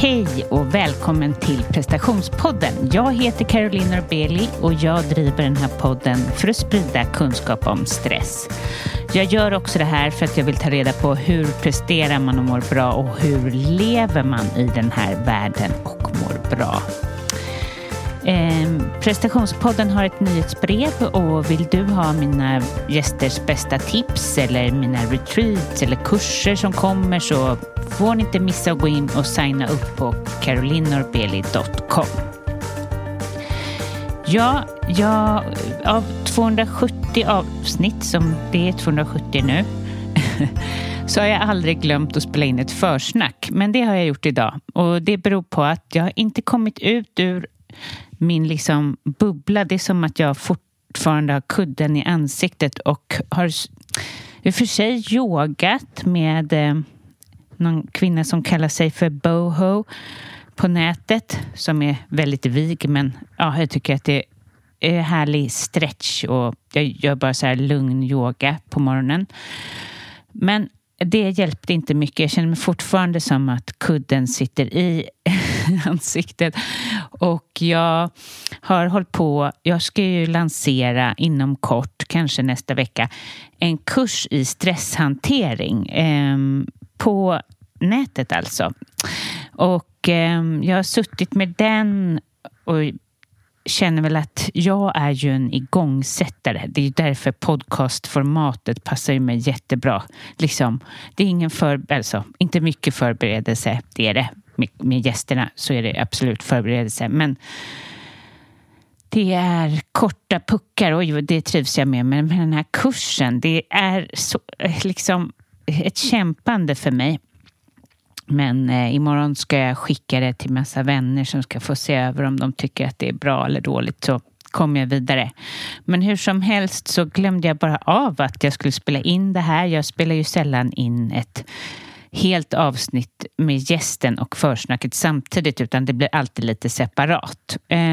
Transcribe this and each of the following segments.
Hej och välkommen till prestationspodden. Jag heter Caroline Norbeli och jag driver den här podden för att sprida kunskap om stress. Jag gör också det här för att jag vill ta reda på hur presterar man och mår bra och hur lever man i den här världen och mår bra. Prestationspodden har ett nyhetsbrev och vill du ha mina gästers bästa tips eller mina retreats eller kurser som kommer så får ni inte missa att gå in och signa upp på carolinenorbeli.com. Av 270 avsnitt, som det är 270 nu, så har jag aldrig glömt att spela in ett försnack. Men det har jag gjort idag. Och det beror på att jag inte kommit ut ur min bubbla. Det är som att jag fortfarande har kudden i ansiktet och har i och för sig yogat med någon kvinna som kallar sig för Boho på nätet, som är väldigt vig, men ja, jag tycker att det är härlig stretch och jag gör bara så här lugn yoga på morgonen. Men det hjälpte inte mycket. Jag känner mig fortfarande som att kudden sitter i ansiktet. Och jag har hållit på, jag ska ju lansera inom kort, kanske nästa vecka, en kurs i stresshantering på nätet alltså. Och jag har suttit med den och känner väl att jag är ju en igångsättare. Det är ju därför podcastformatet passar ju mig jättebra. Det är ingen inte mycket förberedelse, det är det. Med gästerna så är det absolut förberedelse. Men det är korta puckar och det trivs jag med. Men med den här kursen, det är så, ett kämpande för mig. Men imorgon ska jag skicka det till massa vänner som ska få se över om de tycker att det är bra eller dåligt. Så kommer jag vidare. Men hur som helst så glömde jag bara av att jag skulle spela in det här. Jag spelar ju sällan in ett helt avsnitt med gästen och försnacket samtidigt, utan det blir alltid lite separat.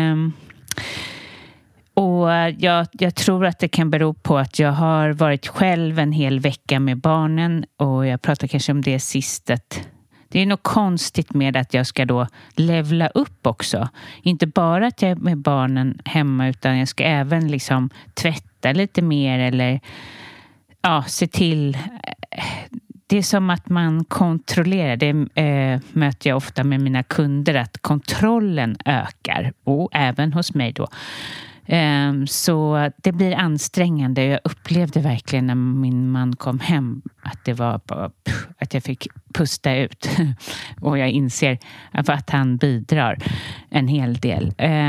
Och jag tror att det kan bero på att jag har varit själv en hel vecka med barnen, och jag pratade kanske om det sist, att det är något konstigt med att jag ska då levla upp också. Inte bara att jag är med barnen hemma, utan jag ska även tvätta lite mer eller se till. Det är som att man kontrollerar. Det möter jag ofta med mina kunder, att kontrollen ökar. Och även hos mig då. Så det blir ansträngande. Jag upplevde verkligen när min man kom hem att det var bara att jag fick pusta ut. Och jag inser att han bidrar en hel del.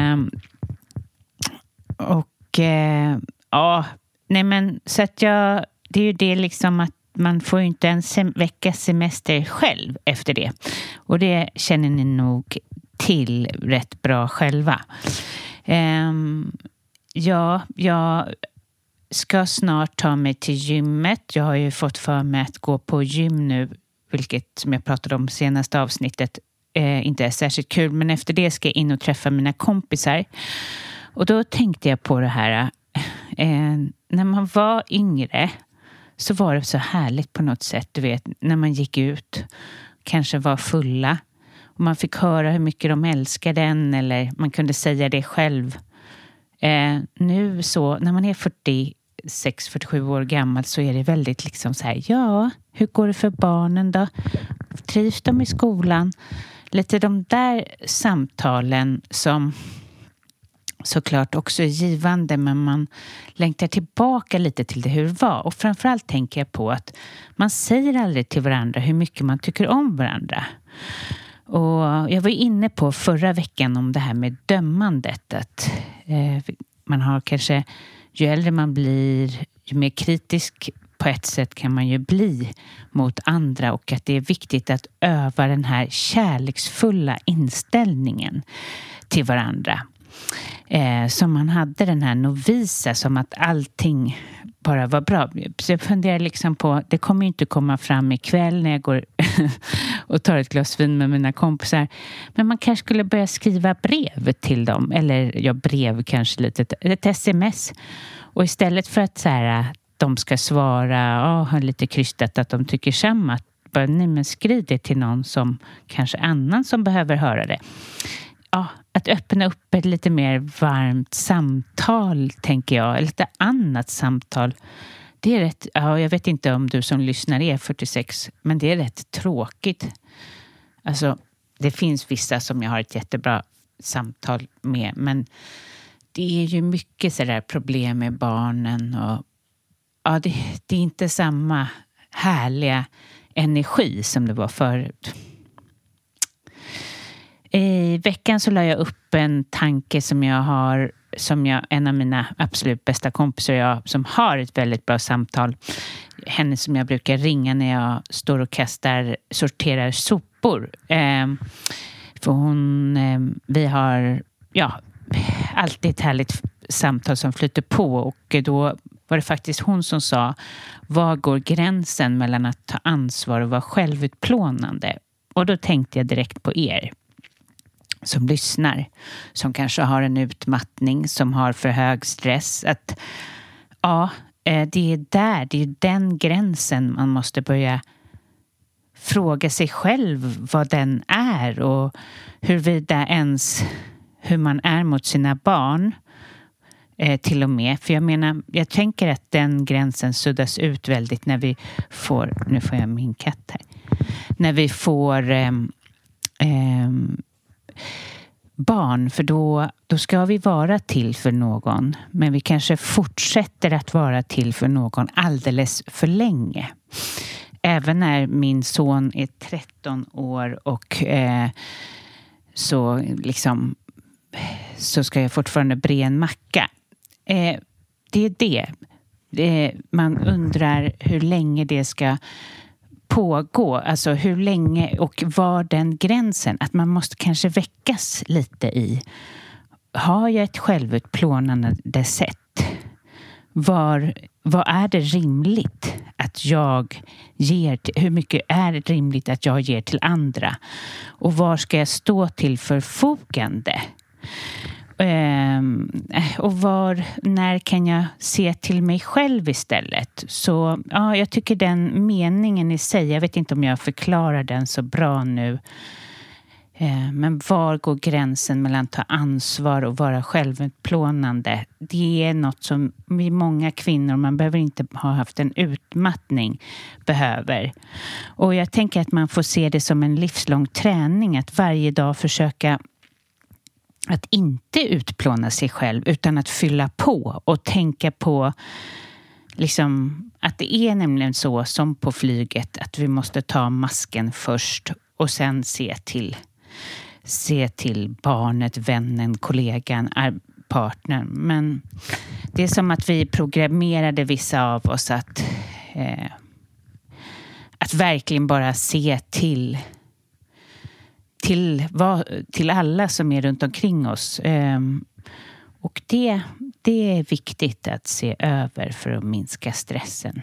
Så att det är ju det att man får ju inte en veckas semester själv efter det. Och det känner ni nog till rätt bra själva. Jag ska snart ta mig till gymmet. Jag har ju fått för mig att gå på gym nu, vilket som jag pratade om senaste avsnittet inte är särskilt kul. Men efter det ska jag in och träffa mina kompisar. Och då tänkte jag på det här. När man var yngre så var det så härligt på något sätt, du vet, när man gick ut, kanske var fulla och man fick höra hur mycket de älskade den, eller man kunde säga det själv. Nu så, när man är 46-47 år gammal, så är det väldigt hur går det för barnen då? Trivs de i skolan? Lite de där samtalen som såklart också är givande, men man längtar tillbaka lite till det hur det var. Och framförallt tänker jag på att man säger aldrig till varandra hur mycket man tycker om varandra. Och jag var inne på förra veckan om det här med dömandet, att man har kanske, ju äldre man blir, ju mer kritisk på ett sätt kan man ju bli mot andra, och att det är viktigt att öva den här kärleksfulla inställningen till varandra. Som man hade den här novisa, som att allting bara var bra. Så jag funderar på, det kommer ju inte komma fram ikväll när jag går och tar ett glas vin med mina kompisar. Men man kanske skulle börja skriva brev till dem. Eller brev kanske lite, ett sms. Och istället för att de ska svara lite krystat att de tycker samma, bara, nej men skriv det till någon som kanske annan som behöver höra det. Ja, att öppna upp ett lite mer varmt samtal, tänker jag. Eller lite annat samtal. Det är rätt, ja, jag vet inte om du som lyssnar är 46, men det är rätt tråkigt. Alltså, det finns vissa som jag har ett jättebra samtal med, men det är ju mycket sådär problem med barnen och ja, det är inte samma härliga energi som det var förut. I veckan så la jag upp en tanke som en av mina absolut bästa kompisar och jag, som har ett väldigt bra samtal. Henne som jag brukar ringa när jag står och sorterar sopor. För vi har alltid ett härligt samtal som flyter på, och då var det faktiskt hon som sa: var går gränsen mellan att ta ansvar och vara självutplånande? Och då tänkte jag direkt på er som lyssnar, som kanske har en utmattning, som har för hög stress. Att det är den gränsen man måste börja fråga sig själv vad den är, och hur man är mot sina barn till och med. För jag tänker att den gränsen suddas ut väldigt när vi får, nu får jag min katt här, när vi får barn, för då ska vi vara till för någon, men vi kanske fortsätter att vara till för någon alldeles för länge. Även när min son är 13 år och så ska jag fortfarande bre en macka. Det är det. Man undrar hur länge det ska pågå. Alltså hur länge och var den gränsen. Att man måste kanske väckas lite i. Har jag ett självutplånande sätt? Vad är det rimligt att jag ger till, hur mycket är det rimligt att jag ger till andra? Och var ska jag stå till förfogande? Och när kan jag se till mig själv istället? Så ja, jag tycker den meningen i sig, jag vet inte om jag förklarar den så bra nu. Men var går gränsen mellan att ta ansvar och vara självutplånande? Det är något som vi många kvinnor, man behöver inte ha haft en utmattning, behöver. Och jag tänker att man får se det som en livslång träning, att varje dag försöka att inte utplåna sig själv utan att fylla på och tänka på liksom, att det är nämligen så som på flyget, att vi måste ta masken först och sen se till barnet, vännen, kollegan, partnern. Men det är som att vi programmerade vissa av oss att verkligen bara se till alla som är runt omkring oss. Och det är viktigt att se över för att minska stressen.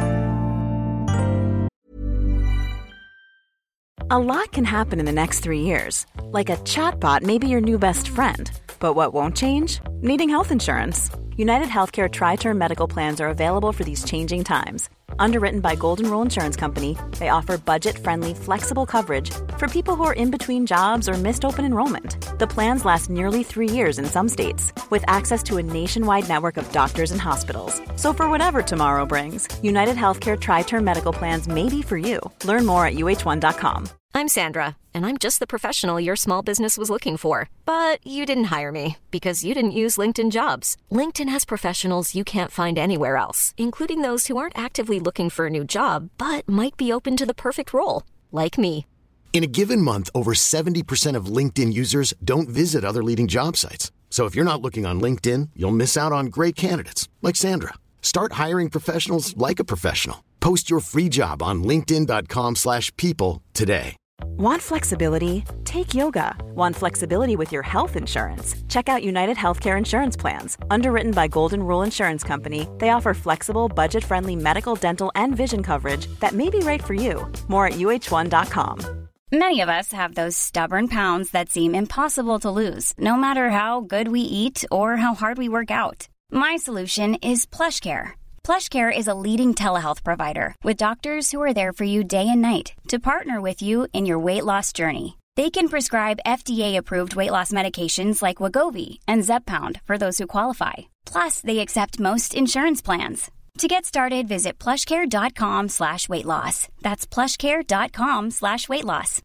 A lot can happen in the next 3 years. Like a chatbot may be your new best friend. But what won't change? Needing health insurance. United Healthcare Tri-Term Medical Plans are available for these changing times. Underwritten by Golden Rule Insurance Company, they offer budget-friendly, flexible coverage for people who are in between jobs or missed open enrollment. The plans last nearly 3 years in some states, with access to a nationwide network of doctors and hospitals. So for whatever tomorrow brings, United Healthcare Tri-Term Medical Plans may be for you. Learn more at uh1.com. I'm Sandra, and I'm just the professional your small business was looking for. But you didn't hire me because you didn't use LinkedIn Jobs. LinkedIn has professionals you can't find anywhere else, including those who aren't actively looking for a new job, but might be open to the perfect role, like me. In a given month, over 70% of LinkedIn users don't visit other leading job sites. So if you're not looking on LinkedIn, you'll miss out on great candidates like Sandra. Start hiring professionals like a professional. Post your free job on linkedin.com/people today. Want flexibility? Take yoga. Want flexibility with your health insurance? Check out United Healthcare Insurance Plans. Underwritten by Golden Rule Insurance Company, they offer flexible, budget-friendly medical, dental, and vision coverage that may be right for you. More at uh1.com. Many of us have those stubborn pounds that seem impossible to lose, no matter how good we eat or how hard we work out. My solution is PlushCare. PlushCare is a leading telehealth provider with doctors who are there for you day and night to partner with you in your weight loss journey. They can prescribe FDA-approved weight loss medications like Wegovy and Zepbound for those who qualify. Plus, they accept most insurance plans. To get started, visit plushcare.com/weightloss. That's plushcare.com/weightloss.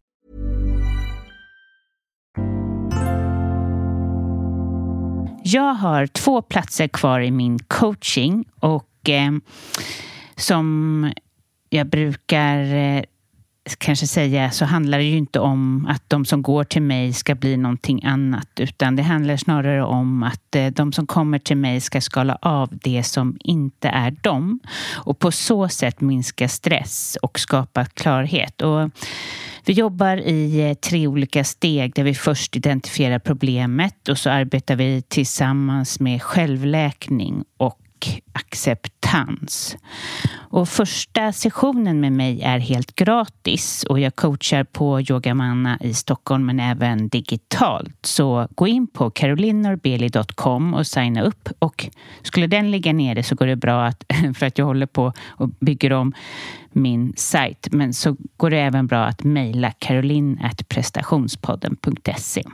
Jag har 2 platser kvar i min coaching och som jag brukar kanske säga, så handlar det ju inte om att de som går till mig ska bli någonting annat, utan det handlar snarare om att de som kommer till mig ska skala av det som inte är dem och på så sätt minska stress och skapa klarhet. Och vi jobbar i 3 olika steg där vi först identifierar problemet och så arbetar vi tillsammans med självläkning och acceptans. Och första sessionen med mig är helt gratis och jag coachar på Yogamanna i Stockholm men även digitalt. Så gå in på carolinorbeli.com och signa upp, och skulle den ligga nere så går det bra att, för att jag håller på och bygger om min sajt, men så går det även bra att mejla caroline@prestationspodden.se.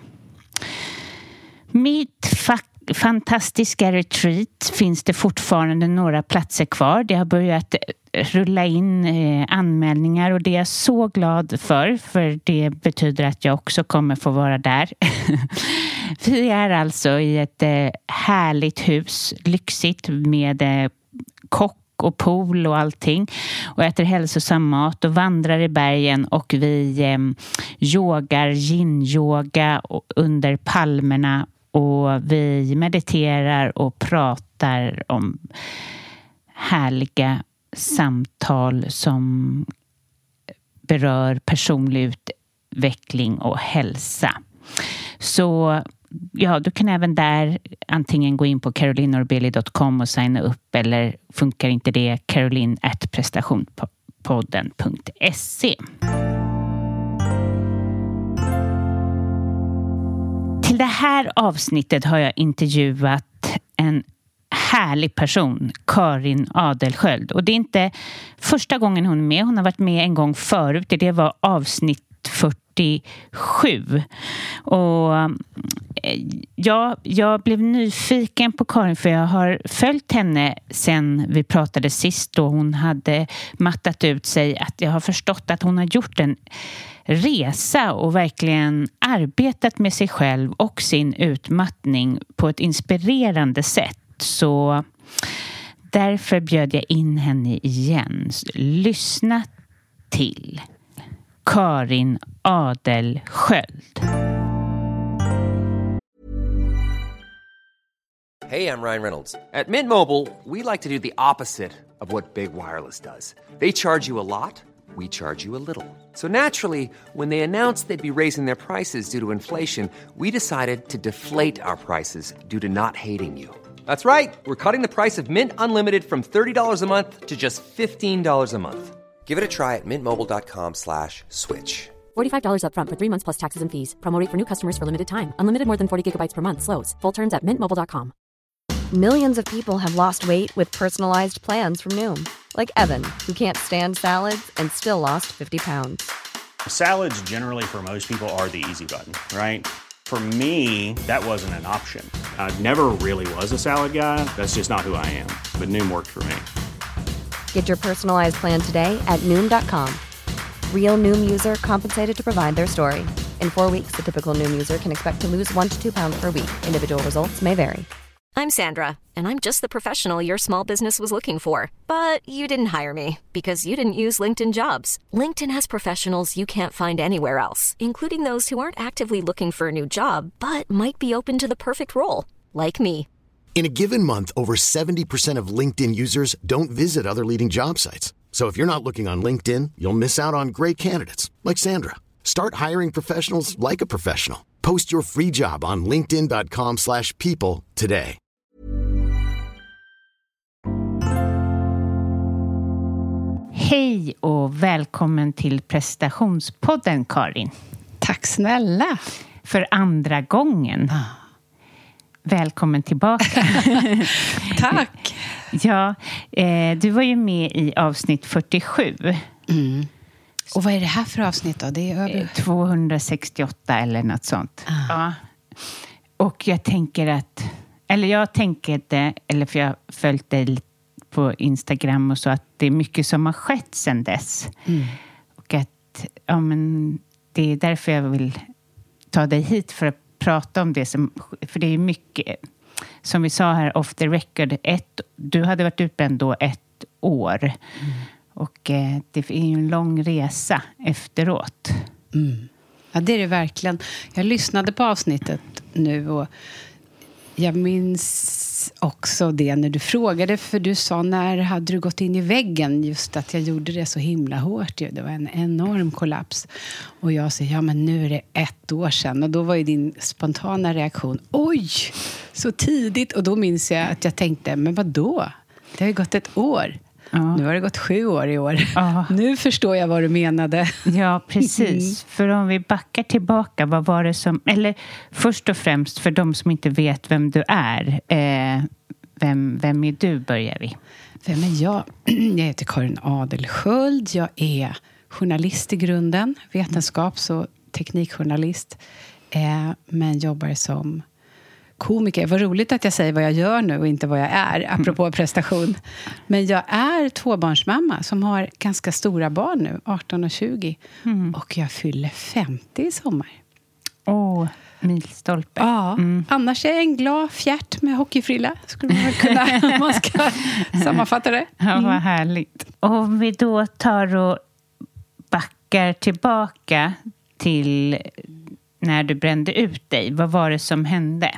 Mitt fantastiska retreat finns det fortfarande några platser kvar. Det har börjat rulla in anmälningar och det är jag så glad för det betyder att jag också kommer få vara där. Vi är alltså i ett härligt hus, lyxigt med kock och pool och allting, och äter hälsosam mat och vandrar i bergen, och vi yogar, yin-yoga under palmerna, och vi mediterar och pratar om härliga samtal som berör personlig utveckling och hälsa. Så ja, du kan även där antingen gå in på carolinorbeli.com och signa upp, eller funkar inte det, caroline@prestationspodden.se. Till det här avsnittet har jag intervjuat en härlig person, Karin Adelsköld. Och det är inte första gången hon är med. Hon har varit med en gång förut. Det var avsnitt 47. Och jag blev nyfiken på Karin för jag har följt henne sen vi pratade sist då hon hade mattat ut sig. Att jag har förstått att hon har gjort en resa och verkligen arbetat med sig själv och sin utmattning på ett inspirerande sätt. Så därför bjöd jag in henne igen. Lyssna till Karin Adelsköld. Hey, I'm Ryan Reynolds. At Mint Mobile, we like to do the opposite of what Big Wireless does. They charge you a lot, we charge you a little. So naturally, when they announced they'd be raising their prices due to inflation, we decided to deflate our prices due to not hating you. That's right. We're cutting the price of Mint Unlimited from $30 a month to just $15 a month. Give it a try at mintmobile.com/switch. $45 up front for 3 months plus taxes and fees. Promo rate for new customers for limited time. Unlimited more than 40 gigabytes per month slows. Full terms at mintmobile.com. Millions of people have lost weight with personalized plans from Noom. Like Evan, who can't stand salads and still lost 50 pounds. Salads generally for most people are the easy button, right? For me, that wasn't an option. I never really was a salad guy. That's just not who I am. But Noom worked for me. Get your personalized plan today at Noom.com. Real Noom user compensated to provide their story. In 4 weeks, the typical Noom user can expect to lose 1 to 2 pounds per week. Individual results may vary. I'm Sandra, and I'm just the professional your small business was looking for. But you didn't hire me because you didn't use LinkedIn Jobs. LinkedIn has professionals you can't find anywhere else, including those who aren't actively looking for a new job, but might be open to the perfect role, like me. In a given month, over 70% of LinkedIn users don't visit other leading job sites. So if you're not looking on LinkedIn, you'll miss out on great candidates like Sandra. Start hiring professionals like a professional. Post your free job on linkedin.com/people today. Hej och välkommen till prestationspodden, Karin. Tack snälla. För andra gången. Välkommen tillbaka. Tack. Ja, du var ju med i avsnitt 47. Mm. Och vad är det här för avsnitt då? Det är över 268 eller något sånt. Ja. Och jag tänker för jag har följt dig på Instagram och så, att det är mycket som har skett sedan dess. Och att det är därför jag vill ta dig hit för att prata om det för det är mycket, som vi sa här off the record, du hade varit utbränd då 1 år. Och det är ju en lång resa efteråt. Ja, det är det verkligen. Jag lyssnade på avsnittet nu och jag minns också det när du frågade, för du sa, när hade du gått in i väggen? Just att jag gjorde det så himla hårt. Det var en enorm kollaps. Och jag sa, ja men nu är det 1 år sedan. Och då var ju din spontana reaktion, oj, så tidigt. Och då minns jag att jag tänkte, men vadå? Det har ju gått 1 år. Ja. Nu har det gått 7 år i år. Ja. Nu förstår jag vad du menade. Ja, precis. För om vi backar tillbaka, vad var det som... Eller först och främst, för de som inte vet vem du är. Vem är du, börjar vi? Vem är jag? Jag heter Karin Adelsköld. Jag är journalist i grunden. Vetenskaps- och teknikjournalist. Men jobbar som komiker. Vad roligt att jag säger vad jag gör nu och inte vad jag är, apropå prestation. Men jag är 2-barnsmamma som har ganska stora barn nu, 18 och 20. Och jag fyller 50 i sommar. Milstolpe. Ja, annars är jag en glad fjärt med hockeyfrilla. Skulle man kunna, om man ska sammanfatta det. Ja, vad härligt. Om vi då tar och backar tillbaka till när du brände ut dig. Vad var det som hände?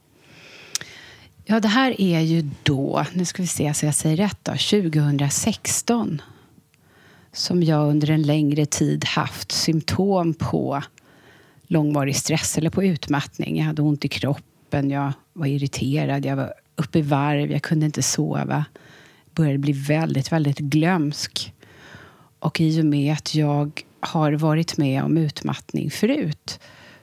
Ja, det här är ju då, nu ska vi se så jag säger rätt då, 2016. Som jag under en längre tid haft symptom på långvarig stress eller på utmattning. Jag hade ont i kroppen, jag var irriterad, jag var uppe i varv, jag kunde inte sova. Började bli väldigt, väldigt glömsk. Och i och med att jag har varit med om utmattning förut.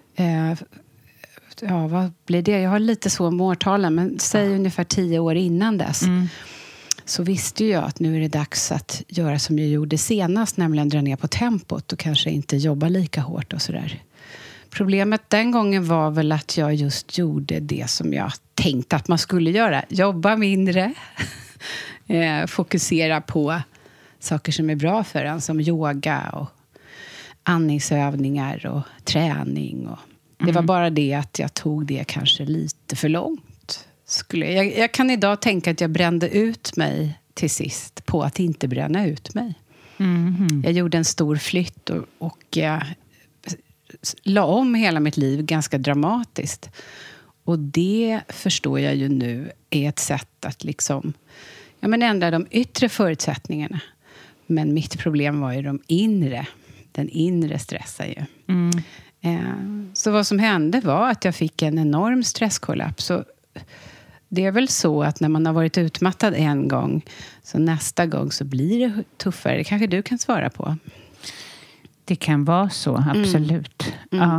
Vad blir det? Jag har lite så om årtalen, men säg ungefär 10 år innan dess. Så visste jag att nu är det dags att göra som jag gjorde senast, nämligen dra ner på tempot och kanske inte jobba lika hårt och sådär. Problemet den gången var väl att jag just gjorde det som jag tänkte att man skulle göra. Jobba mindre, fokusera på saker som är bra för en, som yoga och andningsövningar och träning. Och det var bara det att jag tog det kanske lite för långt. Jag kan idag tänka att jag brände ut mig till sist på att inte bränna ut mig. Jag gjorde en stor flytt och la om hela mitt liv ganska dramatiskt. Och det förstår jag ju nu är ett sätt att liksom, ändra de yttre förutsättningarna. Men mitt problem var ju den inre stressen ju. Så vad som hände var att jag fick en enorm stresskollaps. Så det är väl så att när man har varit utmattad en gång, så nästa gång så blir det tuffare. Det kanske du kan svara på. Det kan vara så, absolut. Ja.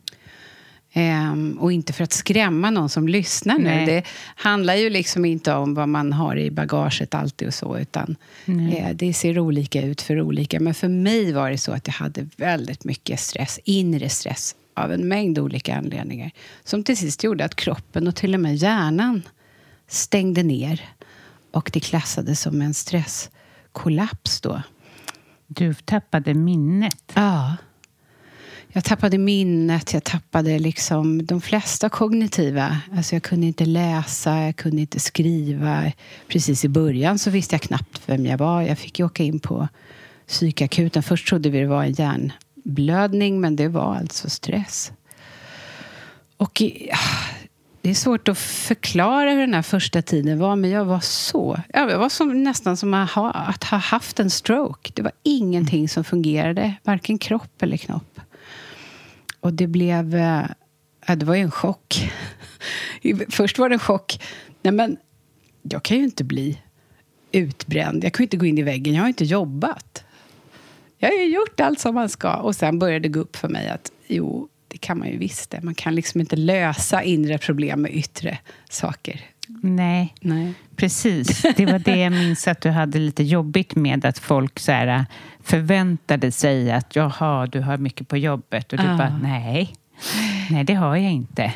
Och inte för att skrämma någon som lyssnar nu. Nej. Det handlar ju liksom inte om vad man har i bagaget alltid och så, utan det ser olika ut för olika. Men för mig var det så att jag hade väldigt mycket stress, inre stress, av en mängd olika anledningar. Som till sist gjorde att kroppen och till och med hjärnan stängde ner. Och det klassades som en stresskollaps då. Du tappade minnet. Ja. Jag tappade minnet, jag tappade liksom de flesta kognitiva. Alltså jag kunde inte läsa, jag kunde inte skriva. Precis i början så visste jag knappt vem jag var. Jag fick ju åka in på psykakuten. Först trodde vi det var en hjärnblödning, men det var alltså stress. Och det är svårt att förklara hur den här första tiden var, men jag var nästan som att ha haft en stroke. Det var ingenting som fungerade, varken kropp eller knopp. Och det var ju en chock. Först var det en chock. Nej, men jag kan ju inte bli utbränd. Jag kan ju inte gå in i väggen. Jag har inte jobbat. Jag har ju gjort allt som man ska. Och sen började det gå upp för mig att det kan man ju visst det. Man kan liksom inte lösa inre problem med yttre saker. Nej, precis. Det var det jag minns att du hade lite jobbigt med. Att folk så här förväntade sig att jaha, du har mycket på jobbet. Och du bara, nej, det har jag inte.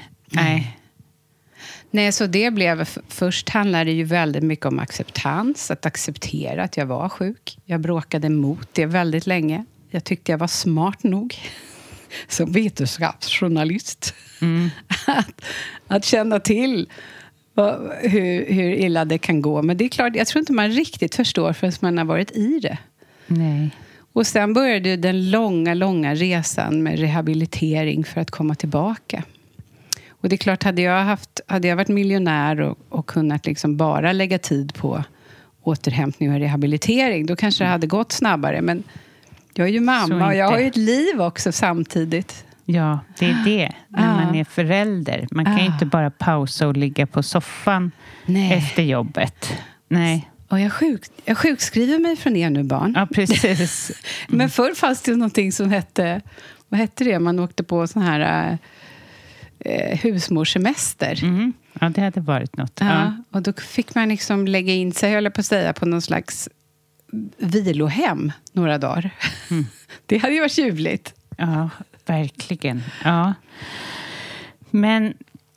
Nej, så det blev... Först handlade det ju väldigt mycket om acceptans. Att acceptera att jag var sjuk. Jag bråkade emot det väldigt länge. Jag tyckte jag var smart nog som vetenskapsjournalist. Att känna till hur illa det kan gå. Men det är klart, jag tror inte man riktigt förstår förrän man har varit i det. Nej. Och sen började den långa resan med rehabilitering för att komma tillbaka. Och det är klart, hade jag varit miljonär och kunnat liksom bara lägga tid på återhämtning och rehabilitering, då kanske det hade gått snabbare. Men jag är ju mamma och jag har ju ett liv också samtidigt. Ja, det är det. När man är förälder. Man kan ju inte bara pausa och ligga på soffan efter jobbet. Nej. Och jag sjukskriver mig från er nu, barn. Ja, precis. Men förr fanns det någonting som hette... Vad hette det? Man åkte på sån här husmorsemester. Ja, det hade varit något. Ja. Och då fick man liksom lägga in sig, höll jag på att säga, på någon slags vilohem några dagar. Det hade ju varit ljuvligt. Ja, verkligen. Ja. Men...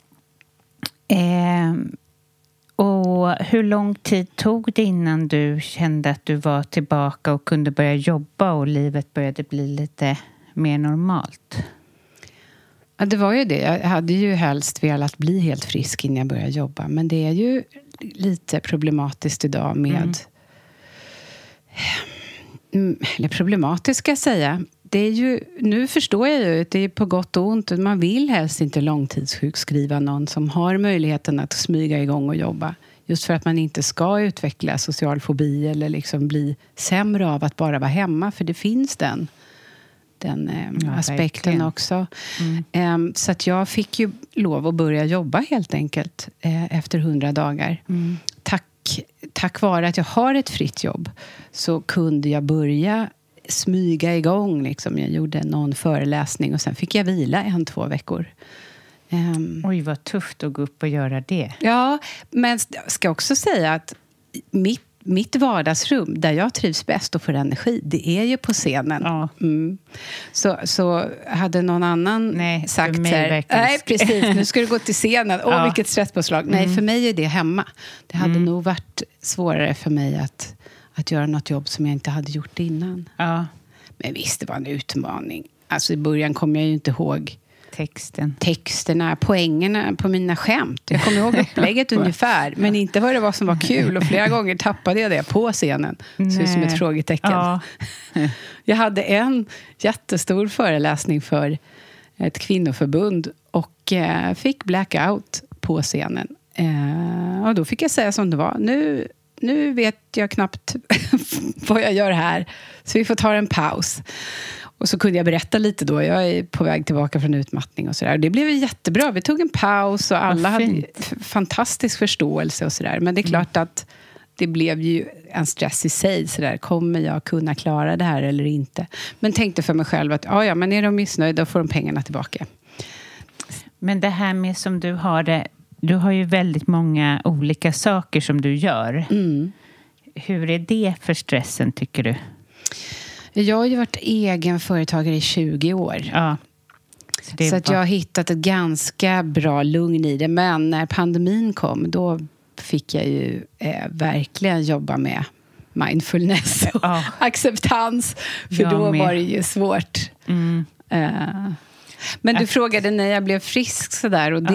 och hur lång tid tog det innan du kände att du var tillbaka och kunde börja jobba och livet började bli lite mer normalt? Ja, det var ju det. Jag hade ju helst velat bli helt frisk innan jag började jobba. Men det är ju lite problematiskt idag med... Eller problematiskt ska jag säga. Det är ju, nu förstår jag ju att det är på gott och ont. Man vill helst inte långtidssjukskriva någon som har möjligheten att smyga igång och jobba. Just för att man inte ska utveckla social fobi eller liksom bli sämre av att bara vara hemma. För det finns den aspekten verkligen. Också. Så att jag fick ju lov att börja jobba helt enkelt efter 100 dagar. Tack vare att jag har ett fritt jobb så kunde jag börja smyga igång. Liksom. Jag gjorde någon föreläsning och sen fick jag vila 1-2 veckor. Oj, vad tufft att gå upp och göra det. Ja, men jag ska också säga att mitt vardagsrum där jag trivs bäst och får energi, det är ju på scenen. Ja. Så hade någon annan sagt så här, nej precis, nu ska du gå till scenen. Vilket stresspåslag. Nej, för mig är det hemma. Det hade nog varit svårare för mig att göra något jobb som jag inte hade gjort innan. Ja. Men visst, det var en utmaning. Alltså i början kom jag ju inte ihåg texterna, poängerna på mina skämt. Jag kommer ihåg upplägget ungefär, men inte vad det var som var kul. Och flera gånger tappade jag det på scenen. Så som ett frågetecken. Ja. Jag hade en jättestor föreläsning för ett kvinnoförbund och fick blackout på scenen. Och då fick jag säga som det var. Nu vet jag knappt vad jag gör här. Så vi får ta en paus. Och så kunde jag berätta lite då. Jag är på väg tillbaka från utmattning och sådär. Det blev jättebra. Vi tog en paus och alla hade fantastisk förståelse och sådär. Men det är klart att det blev ju en stress i sig. Sådär. Kommer jag kunna klara det här eller inte? Men tänkte för mig själv att men är de missnöjda får de pengarna tillbaka. Men det här med som du har det. Du har ju väldigt många olika saker som du gör. Hur är det för stressen tycker du? Jag har ju varit egen företagare i 20 år. Ja. Så att jag har hittat ett ganska bra lugn i det. Men när pandemin kom, då fick jag ju verkligen jobba med mindfulness och acceptans. För då var det ju svårt. Men du frågade när jag blev frisk sådär. Och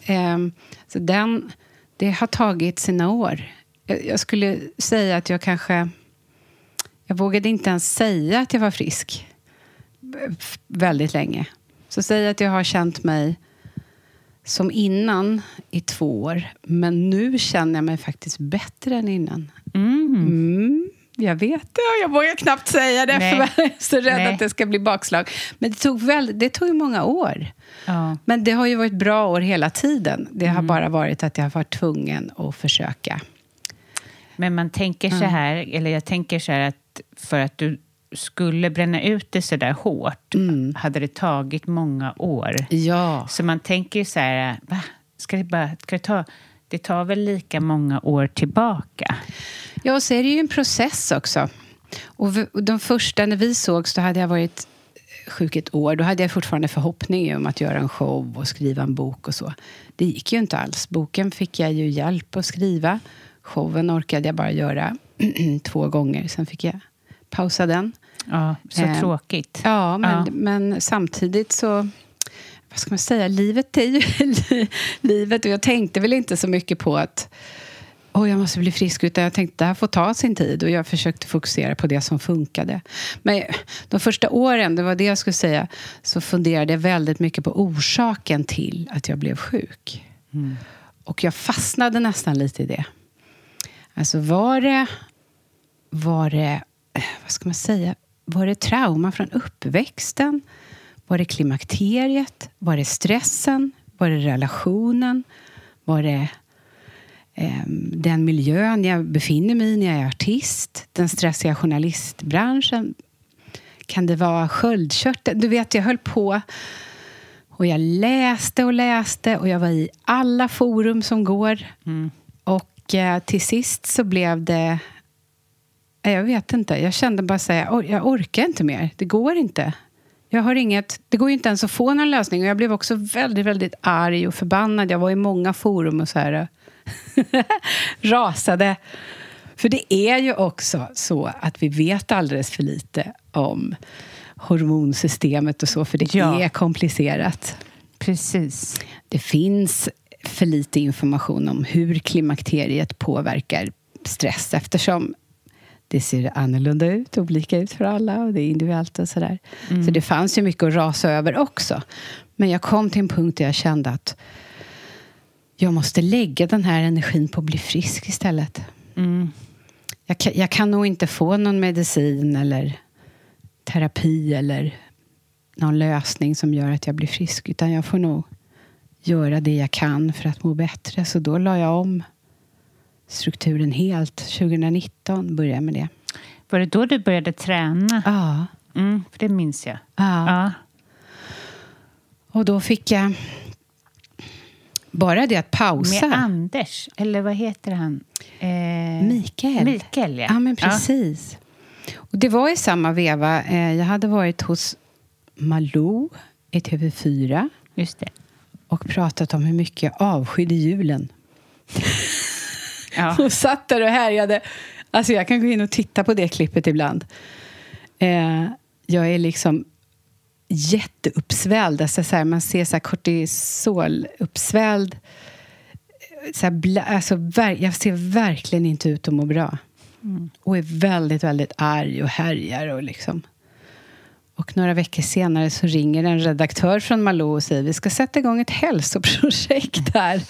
det har tagit sina år. Jag skulle säga att jag vågade inte ens säga att jag var frisk väldigt länge. Så säga att jag har känt mig som innan i 2 år. Men nu känner jag mig faktiskt bättre än innan. Jag vet det. Jag vågar knappt säga det. För jag är så rädd att det ska bli bakslag. Men det tog många år. Ja. Men det har ju varit bra år hela tiden. Det har bara varit att jag har varit tvungen att försöka. Men man tänker så här, eller jag tänker så här att för att du skulle bränna ut det så där hårt hade det tagit många år. Ja. Så man tänker så här, ska det ta det tar väl lika många år tillbaka. Ja, och så är det ju en process också. Och de första, när vi sågs, då hade jag varit sjuk ett år. Då hade jag fortfarande förhoppning om att göra en show och skriva en bok och så. Det gick ju inte alls. Boken fick jag ju hjälp att skriva. Showen orkade jag bara göra 2 gånger. Sen fick jag pausa den. Ja, så tråkigt. Ja, men samtidigt så, vad ska man säga, livet är ju livet. Och jag tänkte väl inte så mycket på att jag måste bli frisk, utan jag tänkte att det här får ta sin tid. Och jag försökte fokusera på det som funkade. Men de första åren, det var det jag skulle säga, så funderade jag väldigt mycket på orsaken till att jag blev sjuk. Mm. Och jag fastnade nästan lite i det. Alltså var det, vad ska man säga, var det trauma från uppväxten? Var det klimakteriet? Var det stressen? Var det relationen? Var det den miljön jag befinner mig i när jag är artist? Den stressiga journalistbranschen? Kan det vara sköldkörteln? Du vet, jag höll på och jag läste och jag var i alla forum som går. Mm. Och till sist så blev det, jag vet inte, jag kände bara säga, jag orkar inte mer, det går inte. Jag har inget, det går ju inte ens att få någon lösning. Och jag blev också väldigt, väldigt arg och förbannad. Jag var i många forum och så här rasade. För det är ju också så att vi vet alldeles för lite om hormonsystemet och så. För det är komplicerat. Precis. Det finns för lite information om hur klimakteriet påverkar stress. Eftersom det ser annorlunda ut, olika ut för alla. Och det är individuellt och sådär. Mm. Så det fanns ju mycket att rasa över också. Men jag kom till en punkt där jag kände att jag måste lägga den här energin på att bli frisk istället. Mm. Jag kan nog inte få någon medicin eller terapi eller någon lösning som gör att jag blir frisk. Utan jag får nog göra det jag kan för att må bättre. Så då la jag om strukturen helt. 2019 började jag med det. Var det då du började träna? Ja. För det minns jag. Ja. Och då fick jag bara det att pausa. Med Anders, eller vad heter han? Mikael, ja. Men precis. Ja. Och det var i samma veva. Jag hade varit hos Malou i TV4. Just det. Och pratat om hur mycket jag avskydde julen. Ja. Och satt där och härjade. Alltså jag kan gå in och titta på det klippet ibland. Jag är liksom jätteuppsvälld. Alltså så här, man ser så här kortisoluppsvälld. Så här jag ser verkligen inte ut att må bra. Mm. Och är väldigt, väldigt arg och härjar och liksom. Och några veckor senare så ringer en redaktör från Malou och säger vi ska sätta igång ett hälsoprojekt där.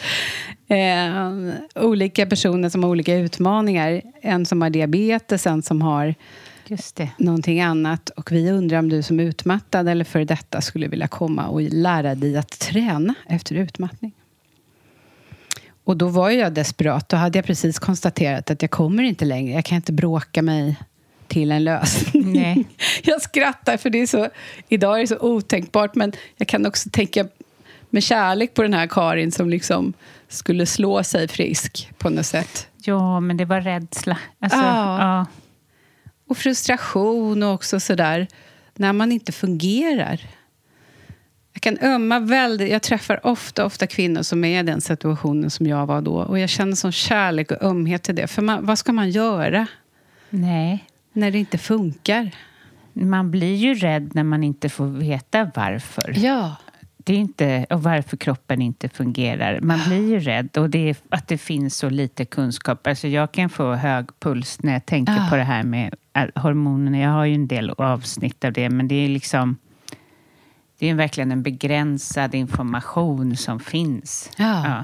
Olika personer som har olika utmaningar. En som har diabetes, en som har någonting annat. Och vi undrar om du som utmattad eller för detta skulle vilja komma och lära dig att träna efter utmattning. Och då var jag desperat. Då hade jag precis konstaterat att jag kommer inte längre. Jag kan inte bråka mig till en lösning. Nej. Jag skrattar för det är så, idag är det så otänkbart, men jag kan också tänka med kärlek på den här Karin som liksom skulle slå sig frisk på något sätt. Ja, men det var rädsla. Alltså, ja. Och frustration och också sådär när man inte fungerar. Jag kan ömma väldigt, jag träffar ofta kvinnor som är i den situationen som jag var då, och jag känner sån kärlek och ömhet till det. För vad ska man göra? Nej. När det inte funkar. Man blir ju rädd när man inte får veta varför. Ja. Det är inte, och varför kroppen inte fungerar. Man blir ju rädd, och det är att det finns så lite kunskap. Alltså jag kan få hög puls när jag tänker på det här med hormonerna. Jag har ju en del avsnitt av det, men det är liksom, det är verkligen en begränsad information som finns. Ja.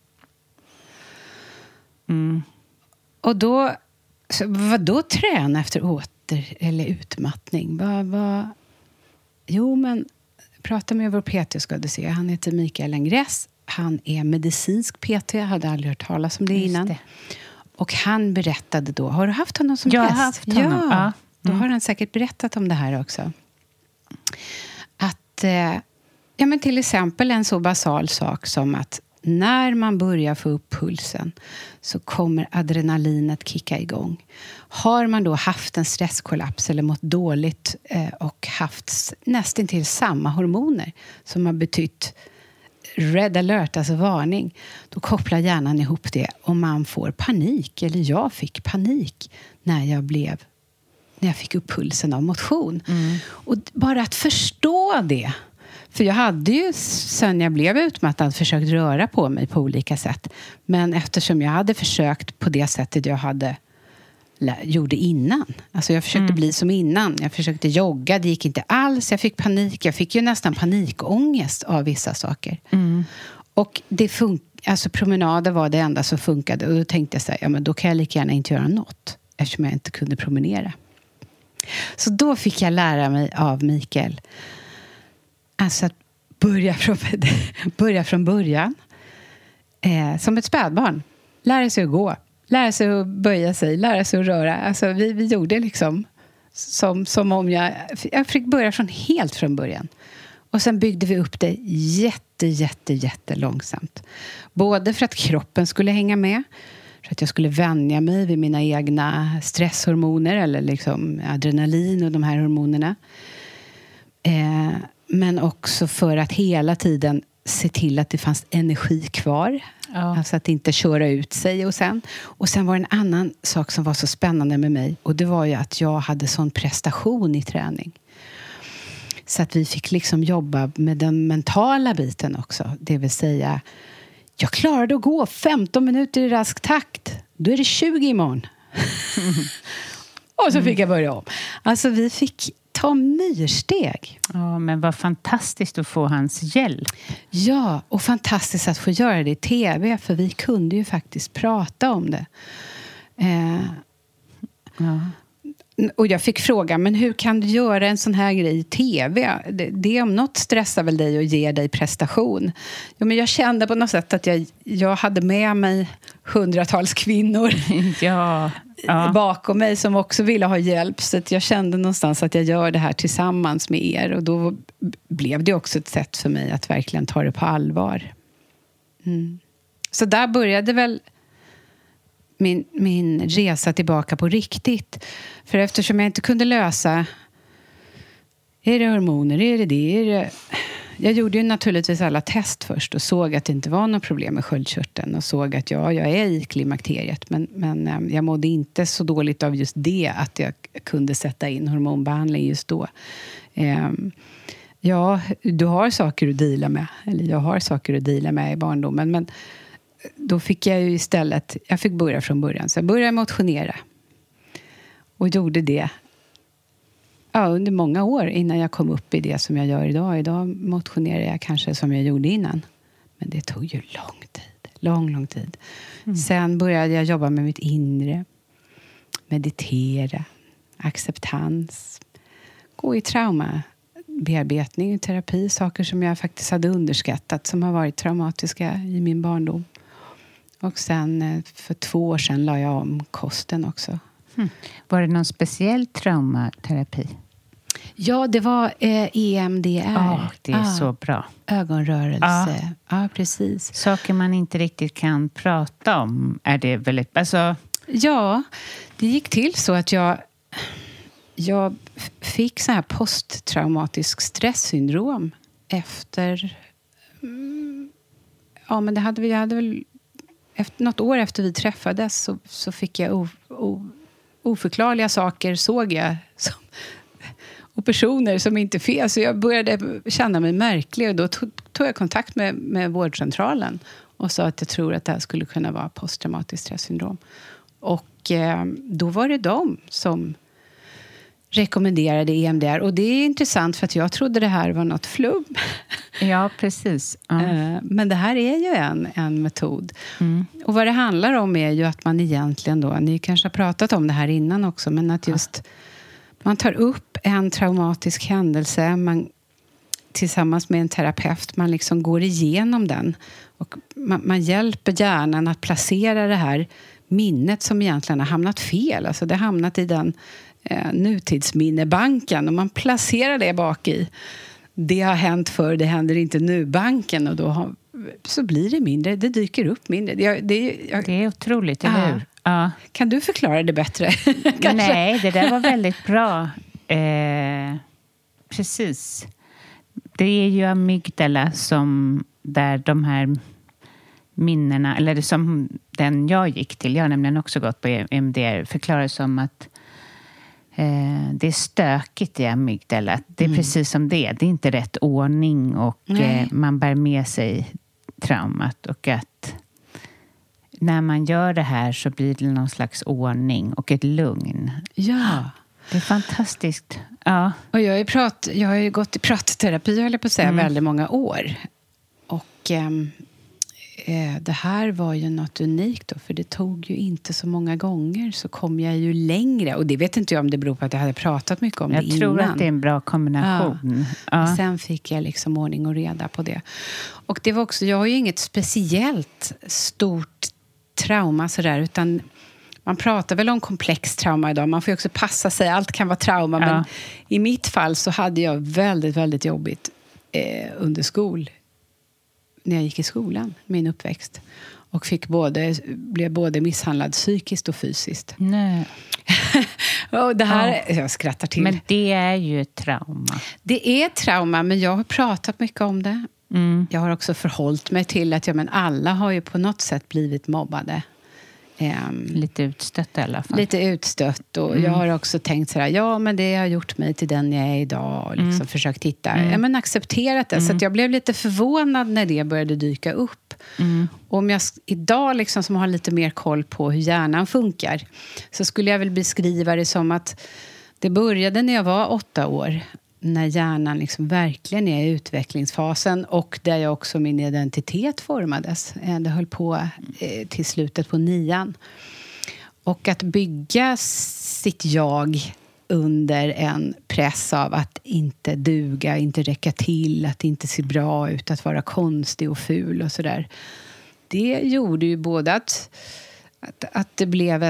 Mm. Och då, vad då träna efter eller utmattning? Jo, men prata med vår PT ska du se. Han heter Mikael Engress. Han är medicinsk PT. Jag hade aldrig hört talas om det innan. Det. Och han berättade då, har du haft honom som gäst? Jag har haft honom. Ja, då har han säkert berättat om det här också. Att, ja men till exempel en så basal sak som att när man börjar få upp pulsen så kommer adrenalinet kicka igång. Har man då haft en stresskollaps eller mått dåligt och haft nästan till samma hormoner som har betytt red alert, alltså varning, då kopplar hjärnan ihop det och man får panik. Eller jag fick panik när jag fick upp pulsen av motion. Och bara att förstå det. För jag hade ju sen jag blev utmattad försökt röra på mig på olika sätt. Men eftersom jag hade försökt på det sättet jag gjorde innan. Alltså jag försökte bli som innan. Jag försökte jogga, det gick inte alls. Jag fick panik. Jag fick ju nästan panikångest av vissa saker. Och alltså promenader var det enda som funkade. Och då tänkte jag så här, ja men då kan jag lika gärna inte göra något. Eftersom jag inte kunde promenera. Så då fick jag lära mig av Mikael. Alltså att börja från början. Som ett spädbarn. Lära sig att gå. Lära sig att böja sig. Lära sig att röra. Alltså vi gjorde liksom som om jag fick börja helt från början. Och sen byggde vi upp det jätte långsamt. Både för att kroppen skulle hänga med. För att jag skulle vänja mig vid mina egna stresshormoner. Eller liksom adrenalin och de här hormonerna. Men också för att hela tiden se till att det fanns energi kvar. Ja. Alltså att inte köra ut sig. Och sen var det en annan sak som var så spännande med mig. Och det var ju att jag hade sån prestation i träning. Så att vi fick liksom jobba med den mentala biten också. Det vill säga, jag klarade att gå 15 minuter i rask takt. Då är det 20 imorgon. Och så fick jag börja om. Alltså vi fick ta myrsteg. Ja, men vad fantastiskt att få hans hjälp. Ja, och fantastiskt att få göra det i tv. För vi kunde ju faktiskt prata om det. Ja. Och jag fick fråga, men hur kan du göra en sån här grej i tv? Det om något stressar väl dig och ger dig prestation. Ja, men jag kände på något sätt att jag hade med mig hundratals kvinnor bakom mig som också ville ha hjälp. Så att jag kände någonstans att jag gör det här tillsammans med er. Och då blev det också ett sätt för mig att verkligen ta det på allvar. Så där började väl min resa tillbaka på riktigt. För eftersom jag inte kunde lösa, är det hormoner, är det? Jag gjorde ju naturligtvis alla test först och såg att det inte var något problem med sköldkörteln och såg att jag är i klimakteriet, men jag mådde inte så dåligt av just det att jag kunde sätta in hormonbehandling just då. Ja, du har saker att deala med, eller jag har saker att deala med i barndomen, men då fick jag ju istället, jag fick börja från början. Så jag började motionera. Och gjorde det under många år innan jag kom upp i det som jag gör idag. Idag motionerar jag kanske som jag gjorde innan. Men det tog ju lång tid. Lång tid. Sen började jag jobba med mitt inre. Meditera. Acceptans. Gå i traumabearbetning och terapi. Saker som jag faktiskt hade underskattat. Som har varit traumatiska i min barndom. Och sen för 2 år sedan la jag om kosten också. Var det någon speciell traumaterapi? Ja, det var EMDR. Ja, det är så bra. Ögonrörelse. Ja, precis. Saker man inte riktigt kan prata om. Är det väldigt... Alltså... Ja, det gick till så att jag fick så här posttraumatisk stresssyndrom efter... Ja, men jag hade väl... Något år efter vi träffades så fick jag oförklarliga saker, såg jag och personer som inte finns. Så jag började känna mig märklig och då tog jag kontakt med vårdcentralen och sa att jag tror att det här skulle kunna vara posttraumatiskt stresssyndrom. Och då var det de som rekommenderade EMDR. Och det är intressant för att jag trodde det här var något flum. Ja, precis. Men det här är ju en metod. Och vad det handlar om är ju att man egentligen då, ni kanske har pratat om det här innan också, men att just man tar upp en traumatisk händelse, tillsammans med en terapeut, man liksom går igenom den. Och man hjälper hjärnan att placera det här minnet som egentligen har hamnat fel. Alltså det har hamnat i den nutidsminnebanken och man placerar det bak i. Det har hänt förr, det händer inte nu, banken, och då så blir det mindre. Det dyker upp mindre. Det är otroligt, eller hur? Ja. Kan du förklara det bättre? Nej, det där var väldigt bra. Precis. Det är ju amygdala som där de här minnena, eller det som den jag gick till, jag har nämligen också gått på EMDR, förklarar som att det är stökigt i amygdala. Det är precis som det är inte rätt ordning och man bär med sig traumat, och att när man gör det här så blir det någon slags ordning och ett lugn. Ja. Det är fantastiskt. Ja. Och jag har ju gått i pratterapi, höll jag på att säga, väldigt många år. Och det här var ju något unikt då, för det tog ju inte så många gånger, så kom jag ju längre. Och det vet inte jag om det beror på att jag hade pratat mycket om det innan. Jag tror att det är en bra kombination. Ja. Sen fick jag liksom ordning och reda på det. Och det var också, jag har ju inget speciellt stort trauma sådär, utan man pratar väl om komplex trauma idag. Man får ju också passa sig, allt kan vara trauma. Men i mitt fall så hade jag väldigt, väldigt jobbigt när jag gick i skolan, min uppväxt. Och blev både misshandlad psykiskt och fysiskt. Nej. Och det här, jag skrattar till. Men det är ju ett trauma. Det är trauma, men jag har pratat mycket om det. Jag har också förhållit mig till att alla har ju på något sätt blivit mobbade. Lite utstött i alla fall. Lite utstött. Och jag har också tänkt sådär, men det har gjort mig till den jag är idag. Och liksom försökt hitta, accepterat det. Så att jag blev lite förvånad när det började dyka upp. Och om jag idag liksom, som har lite mer koll på hur hjärnan funkar, så skulle jag väl beskriva det som att det började när jag var 8 år. När hjärnan liksom verkligen är i utvecklingsfasen, och där jag också min identitet formades. Det höll på till slutet på 9:an. Och att bygga sitt jag under en press av att inte duga, inte räcka till, att inte se bra ut, att vara konstig och ful och sådär. Det gjorde ju både att det blev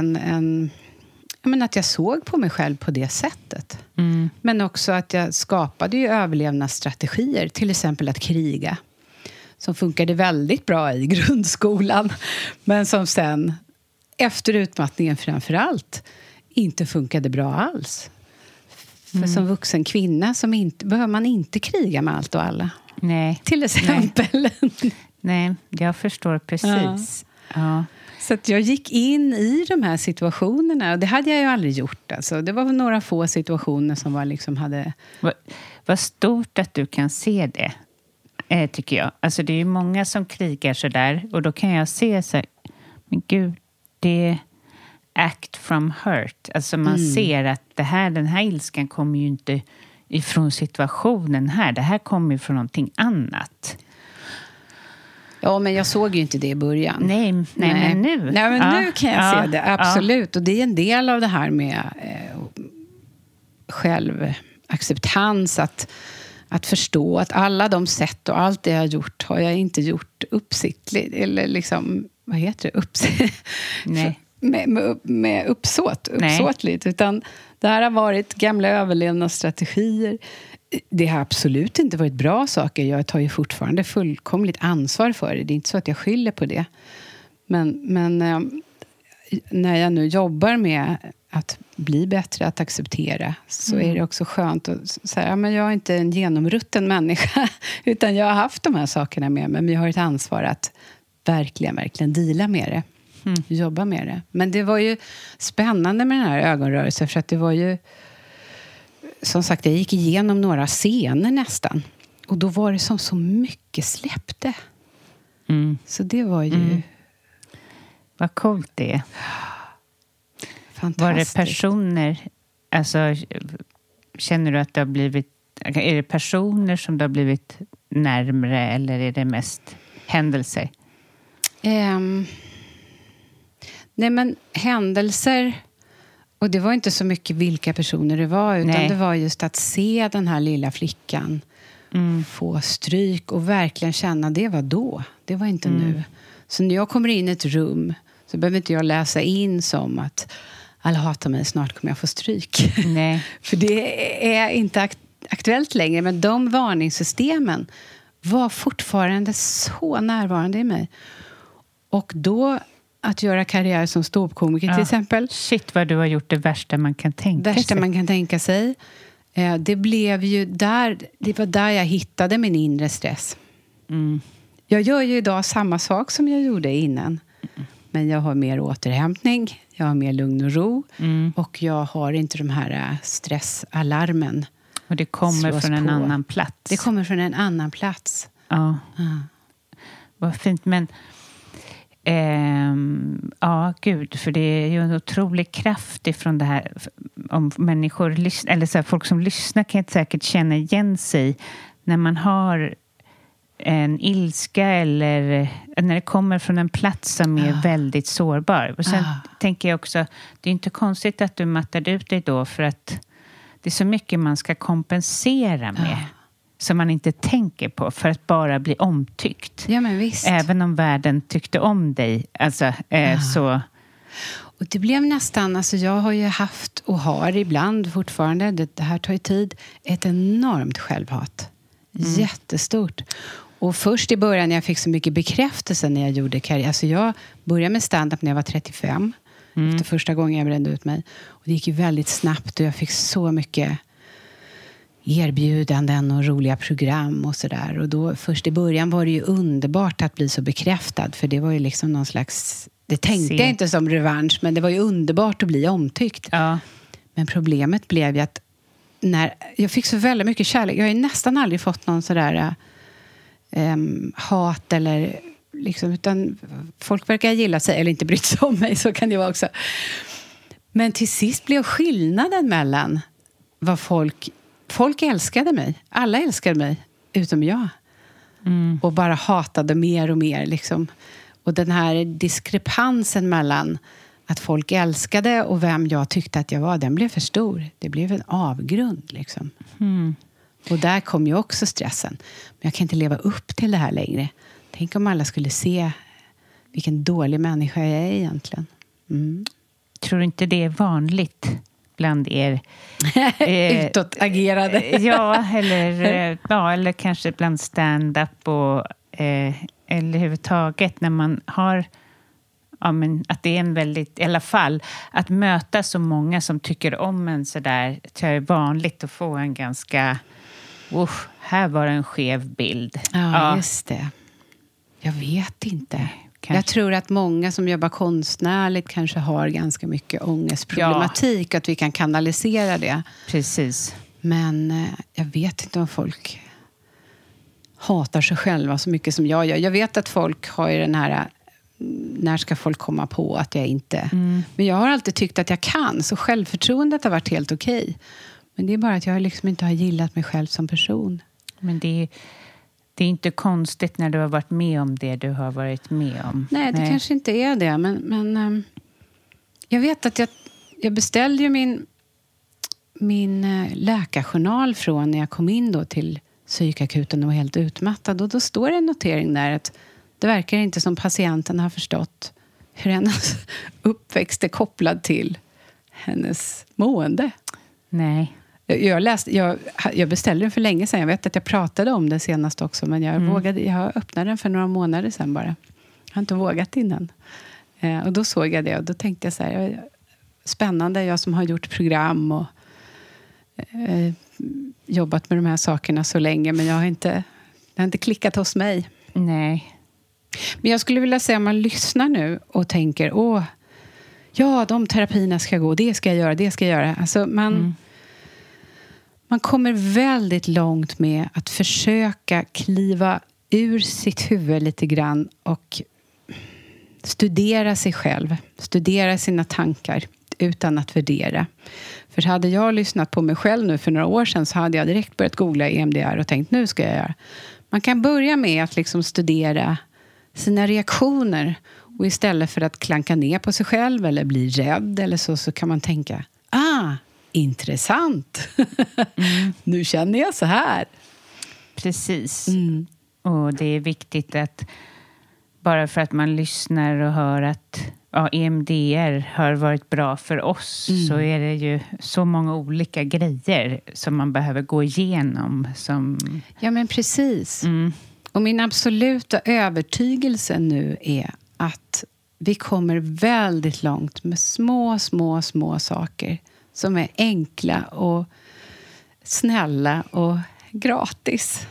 att jag såg på mig själv på det sättet. Men också att jag skapade ju överlevnadsstrategier. Till exempel att kriga. Som funkade väldigt bra i grundskolan. Men som sen, efter utmattningen framförallt, inte funkade bra alls. För som vuxen kvinna behöver man inte kriga med allt och alla. Nej. Till exempel. Nej, jag förstår precis. Ja. Så att jag gick in i de här situationerna. Och det hade jag ju aldrig gjort. Alltså. Det var några få situationer som var liksom hade... Vad stort att du kan se det, tycker jag. Alltså det är ju många som krigar så där. Och då kan jag se så här, men gud, det är act from hurt. Alltså man ser att den här ilskan kommer ju inte ifrån situationen här. Det här kommer ju från någonting annat. Ja, men jag såg ju inte det i början. Nej. Men nu. Nej, men nu kan jag se det, absolut. Ja. Och det är en del av det här med självacceptans. Att förstå att alla de sätt och allt det jag har gjort har jag inte gjort uppsiktligt. Eller liksom, vad heter det? Nej. Med uppsåtligt. Utan det här har varit gamla överlevnadsstrategier. Det har absolut inte varit bra saker. Jag tar ju fortfarande fullkomligt ansvar för det. Det är inte så att jag skyller på det. Men när jag nu jobbar med att bli bättre, att acceptera, så är det också skönt att säga, men jag är inte en genomrutten människa, utan jag har haft de här sakerna med mig, men jag har ett ansvar att verkligen deala med det. Jobba med det. Men det var ju spännande med den här ögonrörelsen, för att det var ju, som sagt, jag gick igenom några scener nästan. Och då var det som så mycket släppte. Så det var ju... Vad coolt det är. Fantastiskt. Var det personer, alltså känner du att det har blivit, är det personer som det har blivit närmare, eller är det mest händelser? Nej, men händelser, och det var inte så mycket vilka personer det var, utan det var just att se den här lilla flickan få stryk och verkligen känna, det var då, det var inte nu. Så när jag kommer in i ett rum så behöver inte jag läsa in som att alla hatar mig, snart kommer jag få stryk. Nej. För det är inte aktuellt längre, men de varningssystemen var fortfarande så närvarande i mig. Och då att göra karriär som ståuppkomiker till exempel. Shit vad du har gjort det värsta man kan tänka sig. Det blev ju det var där jag hittade min inre stress. Jag gör ju idag samma sak som jag gjorde innan. Men jag har mer återhämtning, jag har mer lugn och ro. Och jag har inte de här stressalarmen. Och det kommer från en annan plats. Det kommer från en annan plats. Ja. Vad fint, men gud, för det är ju en otrolig kraft ifrån det här. Om människor eller så här, folk som lyssnar kan säkert känna igen sig när man har en ilska eller när det kommer från en plats som är väldigt sårbar. Och sen tänker jag också, det är inte konstigt att du mattade ut dig då, för att det är så mycket man ska kompensera med som man inte tänker på för att bara bli omtyckt. Ja, men visst. Även om världen tyckte om dig. Alltså, så... Och det blev nästan, alltså jag har ju haft och har ibland fortfarande, det här tar ju tid, ett enormt självhat. Jättestort. Och först i början när jag fick så mycket bekräftelse när jag gjorde karriär. Alltså jag började med stand-up när jag var 35. Efter första gången jag brände ut mig. Och det gick ju väldigt snabbt och jag fick så mycket erbjudanden och roliga program och sådär. Och då först i början var det ju underbart att bli så bekräftad. För det var ju liksom någon slags... Det tänkte jag inte som revansch, men det var ju underbart att bli omtyckt. Ja. Men problemet blev ju att när jag fick så väldigt mycket kärlek. Jag har ju nästan aldrig fått någon sådär hat eller liksom, utan folk verkar gilla sig eller inte brytt sig om mig, så kan det vara också. Men till sist blev skillnaden mellan vad folk älskade mig. Alla älskade mig, utom jag. Och bara hatade mer och mer liksom. Och den här diskrepansen mellan att folk älskade och vem jag tyckte att jag var, den blev för stor. Det blev en avgrund liksom. Och där kom ju också stressen. Men jag kan inte leva upp till det här längre. Tänk om alla skulle se vilken dålig människa jag är egentligen. Tror du inte det är vanligt bland er? Utåtagerade. eller kanske bland stand-up och eller överhuvudtaget när man har att det är en väldigt, i alla fall att möta så många som tycker om en sådär, tror jag är vanligt att få en ganska här var en skev bild. Ja, just det. Jag vet inte. Kanske. Jag tror att många som jobbar konstnärligt kanske har ganska mycket ångestproblematik, att vi kan kanalisera det. Precis. Men jag vet inte om folk hatar sig själva så mycket som jag gör. Jag vet att folk har ju den här, när ska folk komma på att jag inte... Men jag har alltid tyckt att jag kan, så självförtroendet har varit helt okej. Men det är bara att jag liksom inte har gillat mig själv som person. Men det är inte konstigt när du har varit med om det du har varit med om. Nej, det kanske inte är det. Men jag vet att jag beställde ju min läkarjournal från när jag kom in då till psykakuten och var helt utmattad. Och då står det en notering där att det verkar inte som patienten har förstått hur hennes uppväxt är kopplad till hennes mående. Nej. Jag beställde den för länge sedan. Jag vet att jag pratade om det senast också. Men jag öppnade den för några månader sedan bara. Jag har inte vågat innan. Och då såg jag det. Och då tänkte jag så här. Spännande, jag som har gjort program och jobbat med de här sakerna så länge. Men det har inte klickat hos mig. Nej. Men jag skulle vilja säga, om man lyssnar nu och tänker, de terapierna ska gå. Det ska jag göra. Alltså man kommer väldigt långt med att försöka kliva ur sitt huvud lite grann och studera sig själv. Studera sina tankar utan att värdera. För hade jag lyssnat på mig själv nu för några år sedan, så hade jag direkt börjat googla EMDR och tänkt, nu ska jag göra. Man kan börja med att liksom studera sina reaktioner. Och istället för att klanka ner på sig själv eller bli rädd eller så kan man tänka, intressant. Nu känner jag så här. Precis. Och det är viktigt att bara för att man lyssnar och hör att EMDR har varit bra för oss, så är det ju så många olika grejer som man behöver gå igenom. Ja, men precis. Och min absoluta övertygelse nu är att vi kommer väldigt långt med små saker som är enkla och snälla och gratis.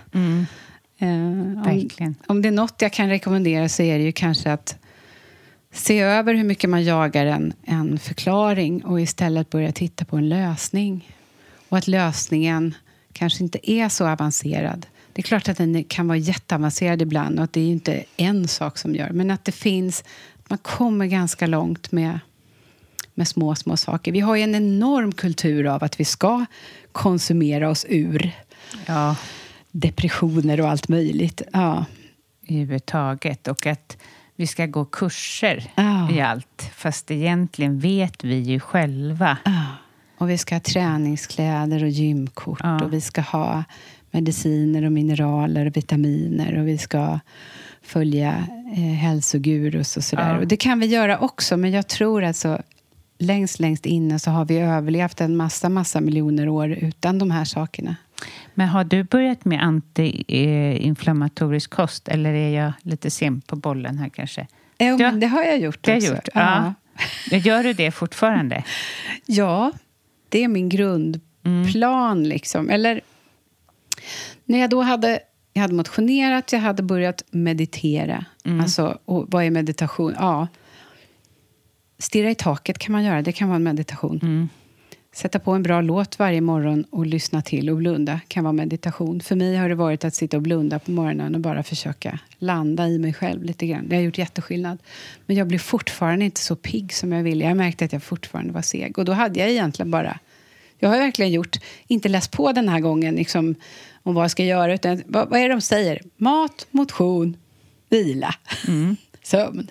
Om det är något jag kan rekommendera så är det ju kanske att se över hur mycket man jagar en förklaring och istället börja titta på en lösning. Och att lösningen kanske inte är så avancerad. Det är klart att den kan vara jätteavancerad ibland och att det är ju inte en sak som gör. Men att det finns, man kommer ganska långt med små saker. Vi har ju en enorm kultur av att vi ska konsumera oss ur depressioner och allt möjligt. Ja. Överhuvudtaget. Och att vi ska gå kurser i allt. Fast egentligen vet vi ju själva. Och vi ska ha träningskläder och gymkort. Och vi ska ha mediciner och mineraler och vitaminer. Och vi ska följa hälsogurus och sådär. Och det kan vi göra också. Men jag tror att så längst inne så har vi överlevt en massa miljoner år utan de här sakerna. Men har du börjat med antiinflammatorisk kost? Eller är jag lite sen på bollen här kanske? Men det har jag gjort också. Ja. Gör du det fortfarande? Ja, det är min grundplan liksom. Eller när jag då hade motionerat, jag hade börjat meditera. Alltså, och vad är meditation? Ja, stirra i taket kan man göra, det kan vara en meditation. Sätta på en bra låt varje morgon och lyssna till och blunda kan vara meditation. För mig har det varit att sitta och blunda på morgonen och bara försöka landa i mig själv lite grann. Det har gjort jätteskillnad. Men jag blir fortfarande inte så pigg som jag ville. Jag märkte att jag fortfarande var seg. Och då hade jag egentligen bara... Jag har verkligen inte läst på den här gången liksom, om vad jag ska göra. Utan vad är det de säger? Mat, motion, vila, sömn.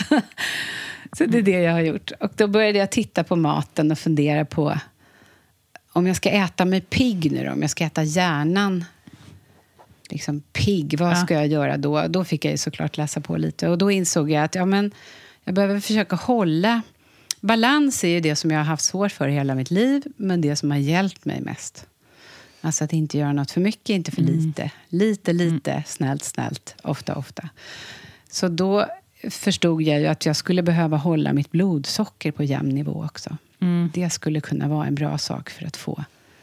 Så det är det jag har gjort. Och då började jag titta på maten och fundera på om jag ska äta mig pigg nu då, om jag ska äta hjärnan liksom pigg, vad ska jag göra då? Då fick jag ju såklart läsa på lite. Och då insåg jag att jag behöver försöka hålla... Balans är ju det som jag har haft svårt för hela mitt liv, men det som har hjälpt mig mest. Alltså att inte göra något för mycket, inte för lite. Lite, snällt, ofta. Så då förstod jag ju att jag skulle behöva hålla mitt blodsocker på jämn nivå också. Det skulle kunna vara en bra sak för att få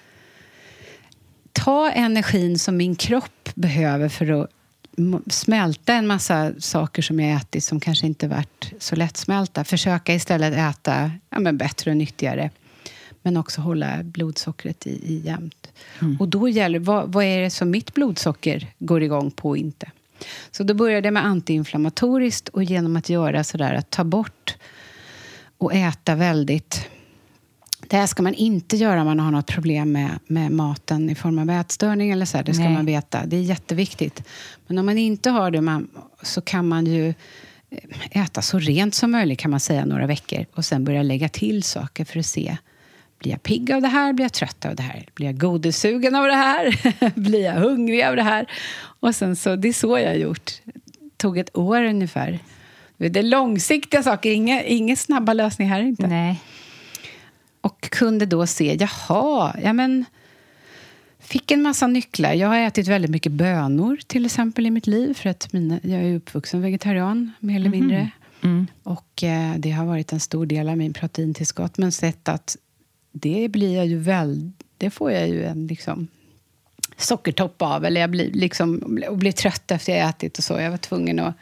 ta energin som min kropp behöver för att smälta en massa saker som jag ätit som kanske inte varit så lättsmälta. Försöka istället äta bättre och nyttigare. Men också hålla blodsockret i jämnt. Och då gäller vad är det som mitt blodsocker går igång på och inte. Så då började jag med antiinflammatoriskt och genom att göra sådär att ta bort och äta väldigt. Det här ska man inte göra om man har något problem med maten i form av ätstörning eller så här. Det ska man veta. Det är jätteviktigt. Men om man inte har det så kan man ju äta så rent som möjligt kan man säga några veckor. Och sen börja lägga till saker för att se. Blir jag pigg av det här? Blir jag trött av det här? Blir jag godisugen av det här? Blir jag hungrig av det här? Och sen så, det är så jag har gjort. Tog ett år ungefär. Det är långsiktiga saker. Inga snabba lösningar här inte. Nej. Och kunde då se, fick en massa nycklar. Jag har ätit väldigt mycket bönor till exempel i mitt liv. För att jag är uppvuxen vegetarian, mer eller mindre. Och det har varit en stor del av min proteintillskott. Men sett att det blir jag ju det får jag ju en liksom sockertopp av. Eller jag blir trött efter jag ätit och så. Jag var tvungen att...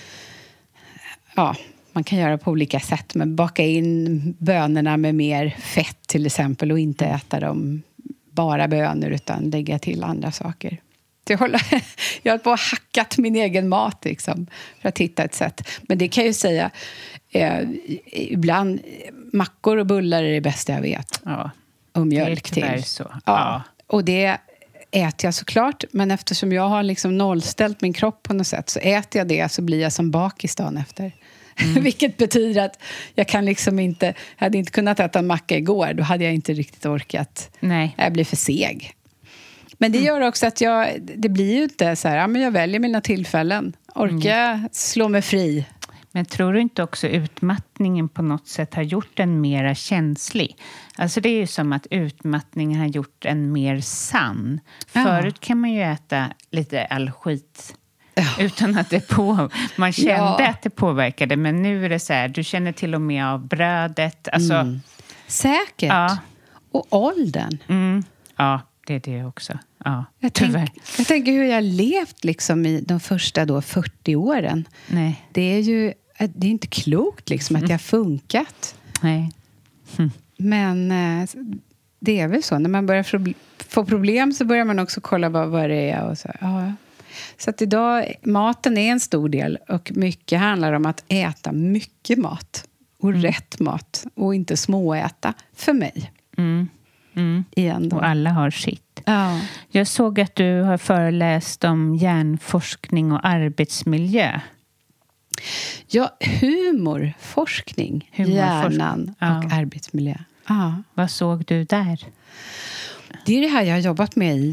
Man kan göra på olika sätt, men baka in bönorna med mer fett till exempel och inte äta dem bara bönor utan lägga till andra saker. Jag har på hackat min egen mat liksom, för att hitta ett sätt. Men det kan jag ju säga, ibland mackor och bullar är det bästa jag vet. Ja, och mjölk det är till. Så. Ja. Och det äter jag såklart, men eftersom jag har liksom nollställt min kropp på något sätt så äter jag det så blir jag som bakis dagen efter. Vilket betyder att jag kan liksom inte... Jag hade inte kunnat äta en macka igår. Då hade jag inte riktigt orkat. Nej. Jag blir för seg. Men det gör också att det blir ju inte så här... men jag väljer mina tillfällen. Orkar slå mig fri. Men tror du inte också utmattningen på något sätt har gjort en mera känslig? Alltså det är ju som att utmattningen har gjort en mer sann. Förut kan man ju äta lite all skit Utan att man kände att det påverkade. Men nu är det så här, du känner till och med av brödet. Alltså, säkert. Ja. Och åldern. Ja, det är det också. Ja, jag tänker hur jag levt liksom i de första 40 åren. Nej. Det är inte klokt liksom att det har funkat. Nej. Men det är väl så. När man börjar få problem så börjar man också kolla vad det är. Och så. Ja. Så att idag, maten är en stor del. Och mycket handlar om att äta mycket mat. Och rätt mat. Och inte småäta för mig. Igen då. Och alla har sitt. Ja. Jag såg att du har föreläst om hjärnforskning och arbetsmiljö. Ja, humorforskning. Hjärnan och arbetsmiljö. Ja. Vad såg du där? Det är det här jag har jobbat med i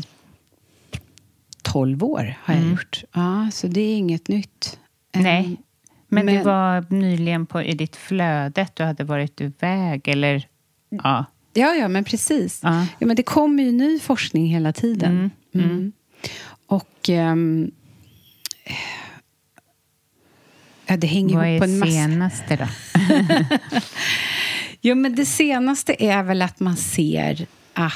12 år har jag gjort. Ja, så det är inget nytt. Nej, men det var nyligen i ditt flöde. Du hade varit iväg eller... Ja. Ja, men precis. Ja, men det kommer ju ny forskning hela tiden. Och det hänger ihop på en massa... Vad är senaste då? Jo, men det senaste är väl att man ser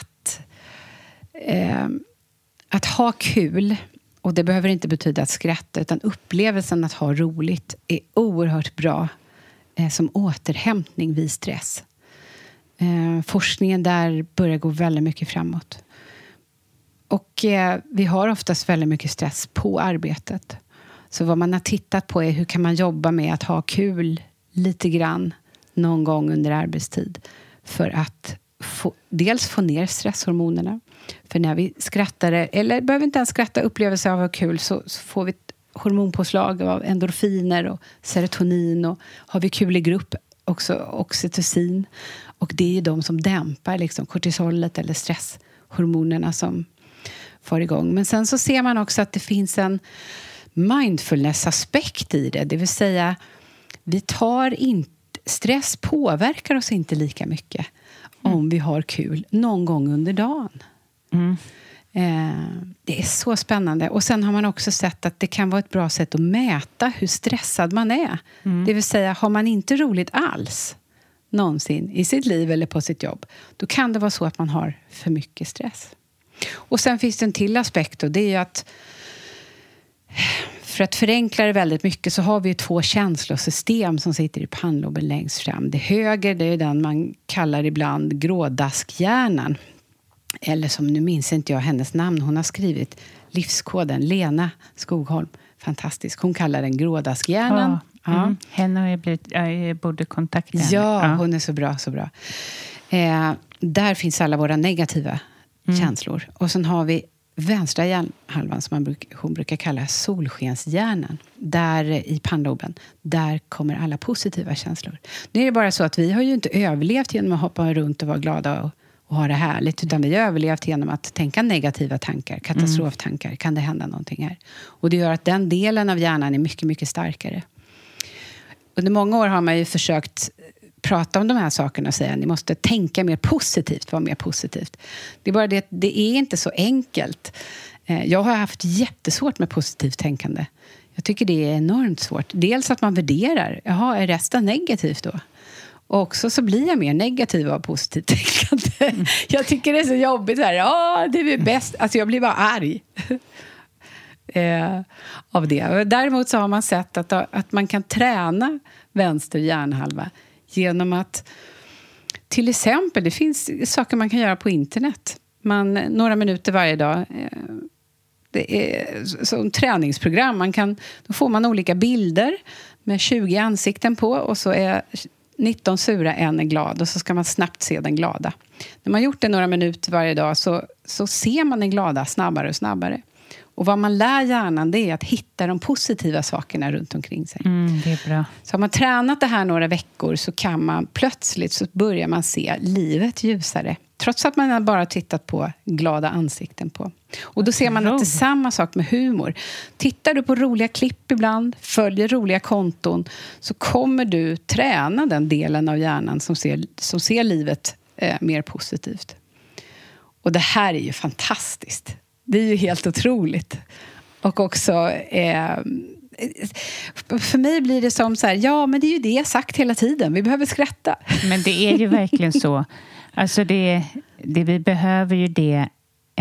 att ha kul, och det behöver inte betyda att skratta, utan upplevelsen att ha roligt är oerhört bra som återhämtning vid stress. Forskningen där börjar gå väldigt mycket framåt. Och vi har oftast väldigt mycket stress på arbetet. Så vad man har tittat på är hur kan man jobba med att ha kul lite grann någon gång under arbetstid. För att dels få ner stresshormonerna. För när vi skrattar, eller behöver inte ens skratta, upplevelse av att ha kul, så får vi ett hormonpåslag av endorfiner och serotonin. Och har vi kul i grupp också oxytocin. Och det är ju de som dämpar liksom kortisolet eller stresshormonerna som får igång. Men sen så ser man också att det finns en mindfulness-aspekt i det. Det vill säga, stress påverkar oss inte lika mycket om vi har kul någon gång under dagen. Det är så spännande. Och sen har man också sett att det kan vara ett bra sätt att mäta hur stressad man är. Det vill säga, har man inte roligt alls någonsin i sitt liv eller på sitt jobb, då kan det vara så att man har för mycket stress. Och sen finns det en till aspekt, och det är ju att för att förenkla det väldigt mycket så har vi 2 känslosystem som sitter i pannloben längst fram. Det höger, det är den man kallar ibland grådaskhjärnan. Eller som, nu minns inte jag hennes namn, hon har skrivit livskoden, Lena Skogholm. Fantastisk. Hon kallar den grådaskhjärnan. Henne har jag borde kontakta henne. Ja, hon är så bra, så bra. Där finns alla våra negativa känslor. Och sen har vi vänstra hjärnhalvan som hon brukar kalla solskenshjärnan. Där i pannloben, där kommer alla positiva känslor. Nu är det bara så att vi har ju inte överlevt genom att hoppa runt och vara glada och ha det härligt, utan vi har överlevt genom att tänka negativa tankar, katastroftankar. Kan det hända någonting här? Och det gör att den delen av hjärnan är mycket, mycket starkare. Under många år har man ju försökt prata om de här sakerna och säga att ni måste tänka mer positivt, vara mer positivt. Det är bara det att det är inte så enkelt. Jag har haft jättesvårt med positivt tänkande. Jag tycker det är enormt svårt. Dels att man värderar, är resten negativt då? Och också så blir jag mer negativ av positivt tänkande. Jag tycker det är så jobbigt här. Det är bäst. Alltså jag blir bara arg. Av det. Däremot så har man sett att man kan träna vänster hjärnhalva genom att, till exempel, det finns saker man kan göra på internet. Några minuter varje dag. Det är som träningsprogram. Då får man olika bilder med 20 ansikten på, och så är 19 sura, en är glad, och så ska man snabbt se den glada. När man gjort det några minuter varje dag så ser man den glada snabbare och snabbare. Och vad man lär hjärnan, det är att hitta de positiva sakerna runt omkring sig. Det är bra. Så har man tränat det här några veckor så kan man plötsligt, så börjar man se livet ljusare. Trots att man bara tittat på glada ansikten på. Och då ser man att det är samma sak med humor. Tittar du på roliga klipp ibland, följer roliga konton, så kommer du träna den delen av hjärnan som ser livet mer positivt. Och det här är ju fantastiskt. Det är ju helt otroligt Och också för mig blir det som så här, ja men det är ju det jag sagt hela tiden, vi behöver skratta. Men det är ju verkligen så. Alltså det vi behöver ju det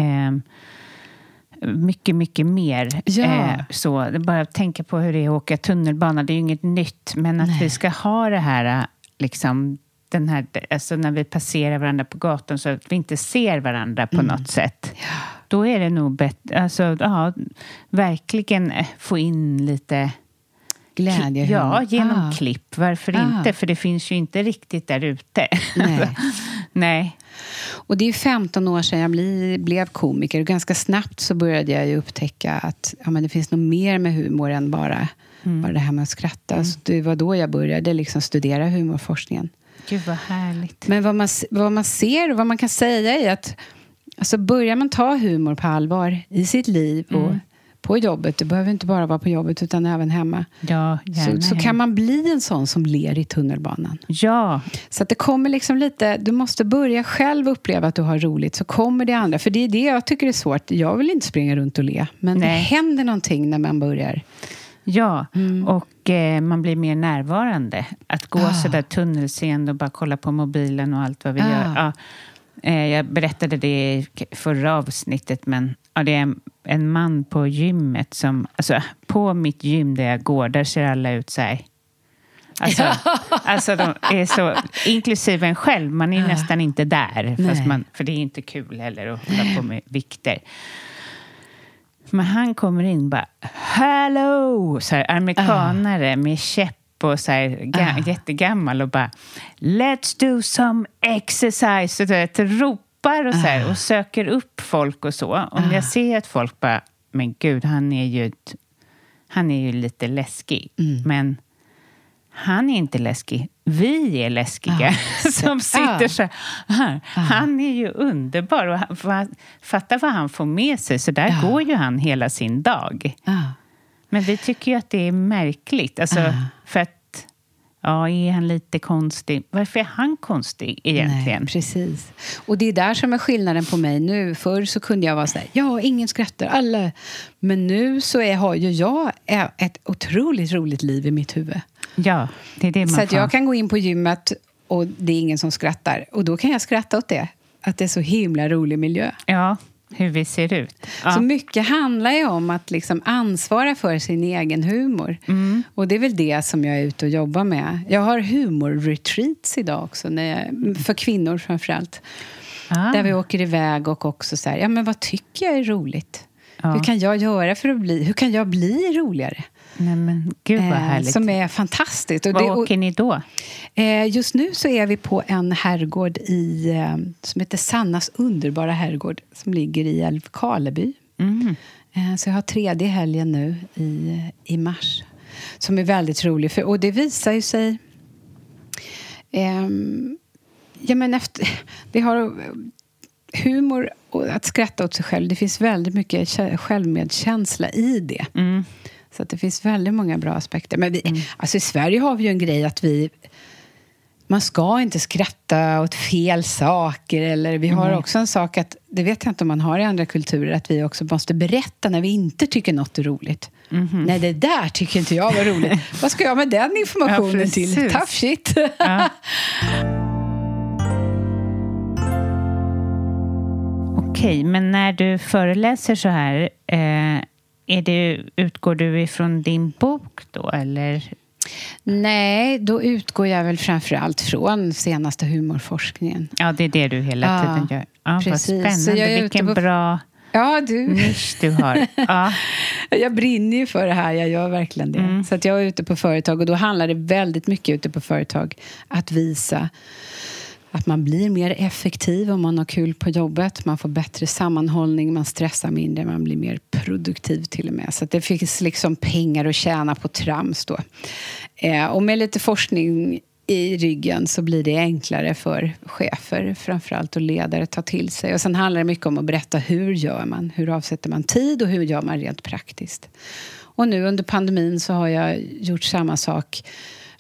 mycket, mycket mer. Ja. Så bara tänka på hur det är att åka tunnelbana, det är ju inget nytt, men att vi ska ha det här liksom, den här, alltså när vi passerar varandra på gatan så att vi inte ser varandra på något sätt. Ja. Då är det nog bättre, alltså verkligen få in lite glädje. Ja, genom klipp. Varför inte? För det finns ju inte riktigt där ute. Nej. Nej. Och det är 15 år sedan jag blev komiker. Och ganska snabbt så började jag ju upptäcka att men det finns nog mer med humor än bara det här med att skratta. Så det var då jag började liksom studera humorforskningen. Gud vad härligt. Men vad man ser och vad man kan säga är att alltså börjar man ta humor på allvar i sitt liv och på jobbet, det behöver inte bara vara på jobbet utan även hemma. Ja, så kan man bli en sån som ler i tunnelbanan. Ja. Så att det kommer liksom lite, du måste börja själv uppleva att du har roligt, så kommer det andra. För det är det jag tycker är svårt. Jag vill inte springa runt och le, men det händer någonting när man börjar. Ja, och man blir mer närvarande. Att gå så där tunnelseende och bara kolla på mobilen och allt vad vi gör. Ja. Jag berättade det i förra avsnittet, men det är en man på gymmet som, alltså på mitt gym där jag går, där ser alla ut så här. Alltså de är så, inklusive en själv, man är nästan inte där, fast för det är inte kul heller att hålla på med vikter. Men han kommer in bara, hello, så här amerikanare med käpp och så här jättegammal och bara, let's do some exercise, och det ropar och så här, och söker upp folk och så. Om jag ser att folk bara, men gud, han är ju lite läskig, men han är inte läskig. Vi är läskiga som sitter så här. Han är ju underbar. Och fatta vad han får med sig. Så där går ju han hela sin dag. Men vi tycker ju att det är märkligt. Alltså, för att är han lite konstig? Varför är han konstig egentligen? Nej, precis. Och det är där som är skillnaden på mig nu. Förr så kunde jag vara så här, ingen skrattar, alla. Men nu så har ju jag ett otroligt roligt liv i mitt huvud. Ja, det är det man så att jag kan gå in på gymmet och det är ingen som skrattar. Och då kan jag skratta åt det. Att det är så himla rolig miljö. Ja, hur vi ser ut. Ja. Så mycket handlar ju om att liksom ansvara för sin egen humor. Och det är väl det som jag är ute och jobbar med. Jag har humor-retreats idag också. För kvinnor framförallt. Där vi åker iväg och också så här, men vad tycker jag är roligt? Hur kan jag göra hur kan jag bli roligare? Nej, men gud vad härligt. Som är fantastiskt. Och var åker ni då? Just nu så är vi på en herrgård som heter Sannas underbara herrgård, som ligger i Älvkarleby. Så jag har 3:e helgen nu i mars, som är väldigt rolig. Och det visar ju sig det har humor och att skratta åt sig själv. Det finns väldigt mycket självmedkänsla i det. Så att det finns väldigt många bra aspekter. Men alltså i Sverige har vi ju en grej att man ska inte skratta åt fel saker. Eller vi har också en sak att, det vet jag inte om man har i andra kulturer, att vi också måste berätta när vi inte tycker något är roligt. Nej, det där tycker inte jag var roligt. Vad ska jag med den informationen till? Tough shit. Ja. Okej, men när du föreläser så här, utgår du ifrån din bok då, eller? Nej, då utgår jag väl framförallt från senaste humorforskningen. Ja, det är det du hela tiden gör. Ja, precis. Vad spännande, vilken bra nisch du har. Ja. Jag brinner ju för det här, jag gör verkligen det. Så att jag är ute på företag, och då handlar det väldigt mycket ute på företag att visa att man blir mer effektiv om man har kul på jobbet. Man får bättre sammanhållning, man stressar mindre, man blir mer produktiv till och med. Så att det finns liksom pengar att tjäna på trams då. Och med lite forskning i ryggen så blir det enklare för chefer, framförallt, och ledare att ta till sig. Och sen handlar det mycket om att berätta hur gör man, hur avsätter man tid och hur gör man rent praktiskt. Och nu under pandemin så har jag gjort samma sak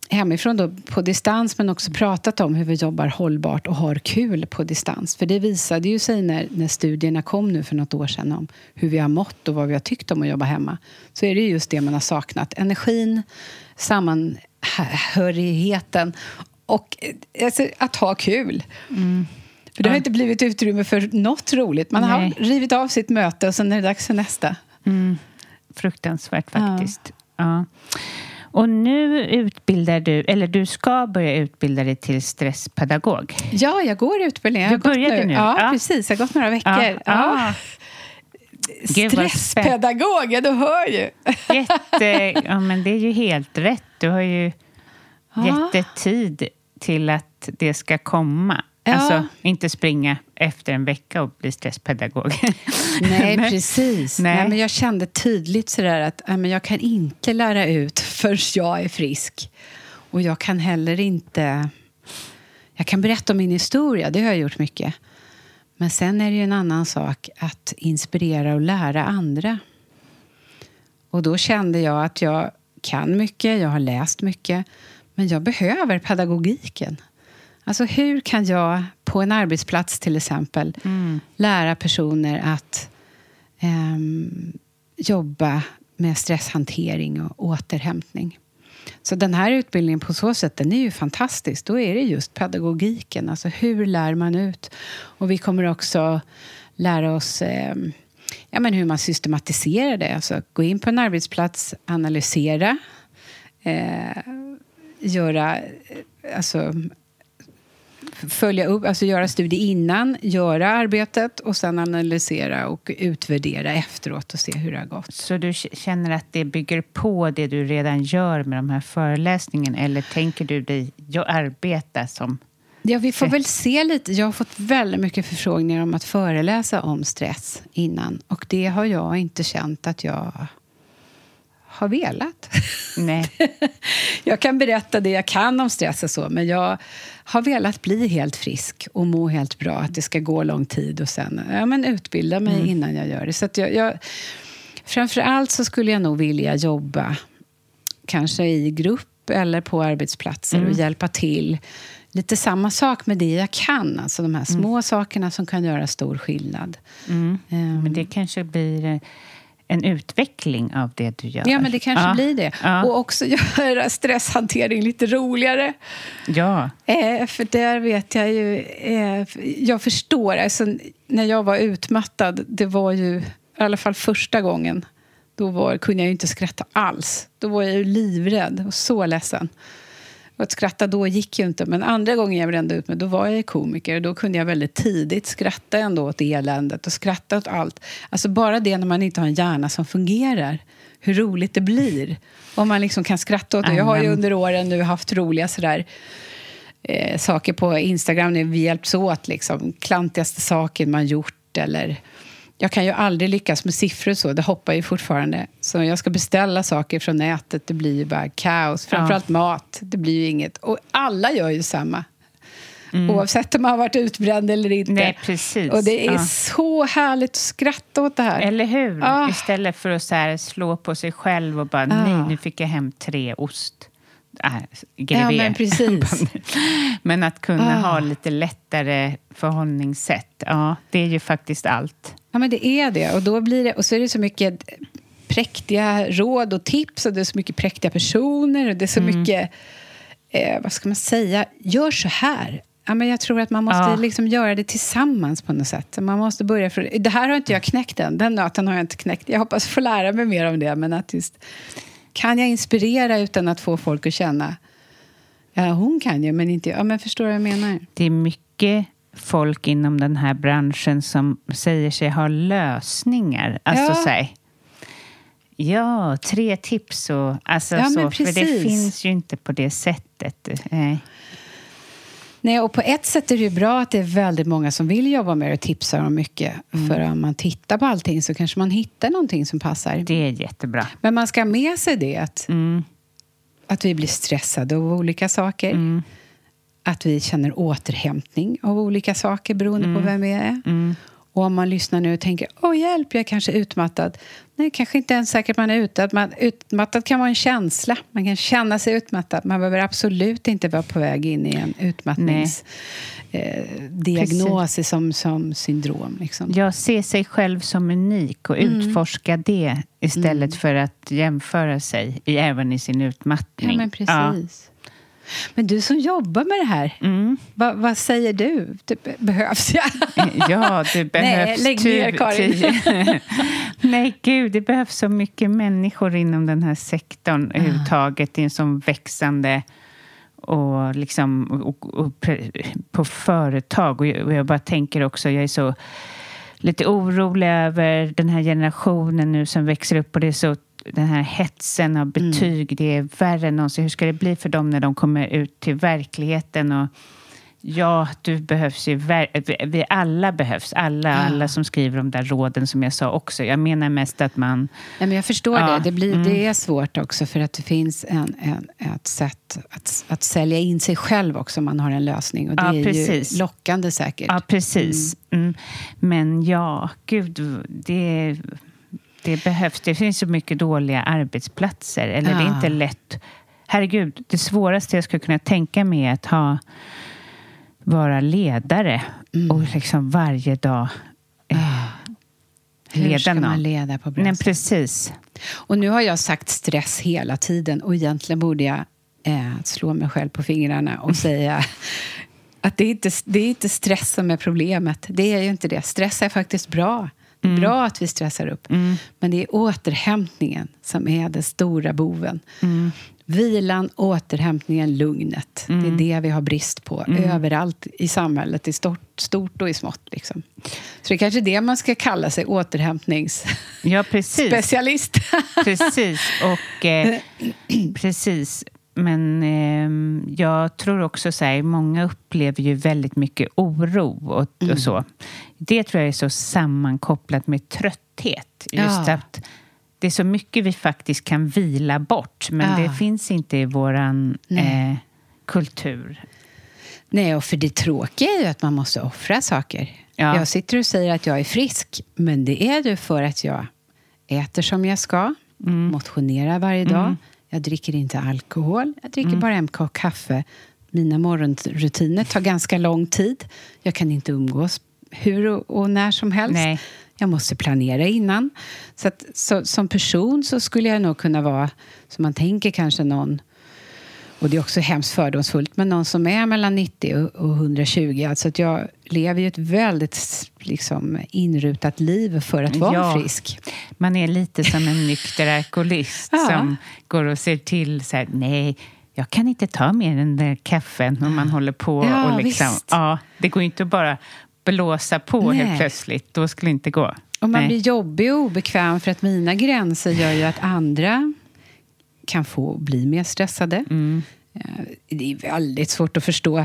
hemifrån då på distans, men också pratat om hur vi jobbar hållbart och har kul på distans. För det visade ju sig när studierna kom nu för något år sedan om hur vi har mått och vad vi har tyckt om att jobba hemma. Så är det just det man har saknat. Energin, sammanhörigheten och alltså, att ha kul. För det har inte blivit utrymme för något roligt. Man har rivit av sitt möte och sen är det dags för nästa. Fruktansvärt faktiskt. Ja. Och nu utbildar du, eller du ska börja utbilda dig till stresspedagog. Ja, jag går utbildningen. Du började nu? Ja, precis. Jag har gått några veckor. Ja. Stresspedagog, ja, du hör ju. Ja, men det är ju helt rätt. Du har ju jättetid till att det ska komma. Ja. Alltså, inte springa efter en vecka och bli stresspedagog. Nej, precis. Nej. Men jag kände tydligt sådär att jag kan inte lära ut förrän jag är frisk. Och jag kan heller inte... Jag kan berätta om min historia, det har jag gjort mycket. Men sen är det ju en annan sak att inspirera och lära andra. Och då kände jag att jag kan mycket, jag har läst mycket. Men jag behöver pedagogiken. Alltså hur kan jag på en arbetsplats till exempel lära personer att jobba med stresshantering och återhämtning. Så den här utbildningen på så sätt, den är ju fantastisk. Då är det just pedagogiken. Alltså hur lär man ut? Och vi kommer också lära oss hur man systematiserar det. Alltså gå in på en arbetsplats, analysera, följa upp, alltså göra studie innan, göra arbetet och sen analysera och utvärdera efteråt och se hur det har gått. Så du känner att det bygger på det du redan gör med de här föreläsningen, eller tänker du dig arbeta som... Ja, vi får väl se lite. Jag har fått väldigt mycket förfrågningar om att föreläsa om stress innan, och det har jag inte känt att jag har velat. Nej. Jag kan berätta det jag kan om stress och så, men jag har velat bli helt frisk och må helt bra, att det ska gå lång tid och sen utbilda mig innan jag gör det. Så att jag framförallt så skulle jag nog vilja jobba kanske i grupp eller på arbetsplatser och hjälpa till. Lite samma sak med det jag kan, alltså de här små sakerna som kan göra stor skillnad. Men det kanske blir en utveckling av det du gör. Ja, men det kanske blir det. Ja. Och också göra stresshantering lite roligare. Ja. För där vet jag ju... jag förstår, alltså, när jag var utmattad, det var ju i alla fall första gången, då kunde jag ju inte skratta alls. Då var jag ju livrädd och så ledsen. Och att skratta då gick ju inte. Men andra gången jag brände ut mig, då var jag komiker. Och då kunde jag väldigt tidigt skratta ändå åt eländet och skratta åt allt. Alltså bara det när man inte har en hjärna som fungerar. Hur roligt det blir. Om man liksom kan skratta åt det. Jag har ju under åren nu haft roliga sådär saker på Instagram när vi hjälps åt. Liksom, klantigaste saker man gjort eller... Jag kan ju aldrig lyckas med siffror så. Det hoppar ju fortfarande. Så jag ska beställa saker från nätet. Det blir ju bara kaos. Framförallt mat. Det blir ju inget. Och alla gör ju samma. Oavsett om man har varit utbränd eller inte. Nej, precis. Och det är så härligt att skratta åt det här. Eller hur? Istället för att så här slå på sig själv och bara, nej, nu fick jag hem 3 ost. Ja, men precis. Men att kunna ha lite lättare förhållningssätt. Ja, det är ju faktiskt allt. Ja, men det är det. Och då blir det, och så är det så mycket präktiga råd och tips, och det är så mycket präktiga personer, och det är så mycket vad ska man säga, gör så här. Ja, men jag tror att man måste liksom göra det tillsammans på något sätt. Man måste börja från... Det här har inte jag knäckt än. Den nöten har jag inte knäckt. Jag hoppas få lära mig mer om det, men att just... Kan jag inspirera utan att få folk att känna, ja, hon kan ju, men inte jag. Ja, men förstår du vad jag menar? Det är mycket folk inom den här branschen som säger sig ha lösningar. Alltså säg, 3 tips och alltså så, för det finns ju inte på det sättet. Nej, och på ett sätt är det ju bra att det är väldigt många som vill jobba med och tipsar om mycket. För om man tittar på allting så kanske man hittar någonting som passar. Det är jättebra. Men man ska ha med sig det att vi blir stressade av olika saker. Att vi känner återhämtning av olika saker beroende på vem vi är. Och om man lyssnar nu och tänker, hjälp, jag är kanske utmattad. Nej, kanske inte ens säkert man är utmattad. Utmattad kan vara en känsla. Man kan känna sig utmattad. Man behöver absolut inte vara på väg in i en utmattningsdiagnos som syndrom. Liksom. Jag ser sig själv som unik och utforska det istället för att jämföra sig även i sin utmattning. Ja, men precis. Ja. Men du som jobbar med det här, vad säger du? Det behövs Ja, det behövs. Nej, lägg ner, Karin. Nej, gud, det behövs så mycket människor inom den här sektorn överhuvudtaget i en sån växande och liksom och på företag. Och jag bara tänker också, jag är så lite orolig över den här generationen nu som växer upp och det är så den här hetsen av betyg, det är värre än någonsin. Hur ska det bli för dem när de kommer ut till verkligheten? Och ja, du behövs ju, vi alla behövs. Alla som skriver de där råden som jag sa också. Jag menar mest att man... Ja, men jag förstår det. Det är svårt också för att det finns ett sätt att sälja in sig själv också om man har en lösning. Och det är ju lockande säkert. Ja, precis. Men gud, det behövs. Det finns så mycket dåliga arbetsplatser. Eller det är inte lätt. Herregud, det svåraste jag skulle kunna tänka mig är att vara ledare. Och liksom varje dag hur ska man leda på bra sätt? Precis. Och nu har jag sagt stress hela tiden. Och egentligen borde jag slå mig själv på fingrarna och säga att det är inte stress som är problemet. Det är ju inte det. Stress är faktiskt bra. Det är bra att vi stressar upp. Men det är återhämtningen som är den stora boven. Vilan, återhämtningen, lugnet. Det är det vi har brist på. Överallt i samhället. I stort och i smått. Liksom. Så det är kanske det man ska kalla sig. Återhämtningsspecialist. Precis. Och precis. Men jag tror också så här, många upplever ju väldigt mycket oro och så. Det tror jag är så sammankopplat med trötthet. Just att det är så mycket vi faktiskt kan vila bort. Men det finns inte i våran kultur. Nej, och för det tråkiga är ju att man måste offra saker. Ja. Jag sitter och säger att jag är frisk. Men det är ju för att jag äter som jag ska. Motionerar varje dag. Jag dricker inte alkohol. Jag dricker bara en kopp kaffe. Mina morgonrutiner tar ganska lång tid. Jag kan inte umgås hur och när som helst. Nej. Jag måste planera innan. Så som person så skulle jag nog kunna vara, som man tänker kanske någon, och det är också hemskt fördomsfullt, men någon som är mellan 90 och 120. Alltså att jag lever ju ett väldigt liksom, inrutat liv för att vara frisk. Man är lite som en nykter alkoholist som går och ser till så här, nej, jag kan inte ta mer än den kaffen om man håller på. Och liksom, det går inte att bara blåsa på helt plötsligt. Då skulle det inte gå. Och man blir jobbig och obekväm för att mina gränser gör ju att andra kan få bli mer stressade. Det är väldigt svårt att förstå.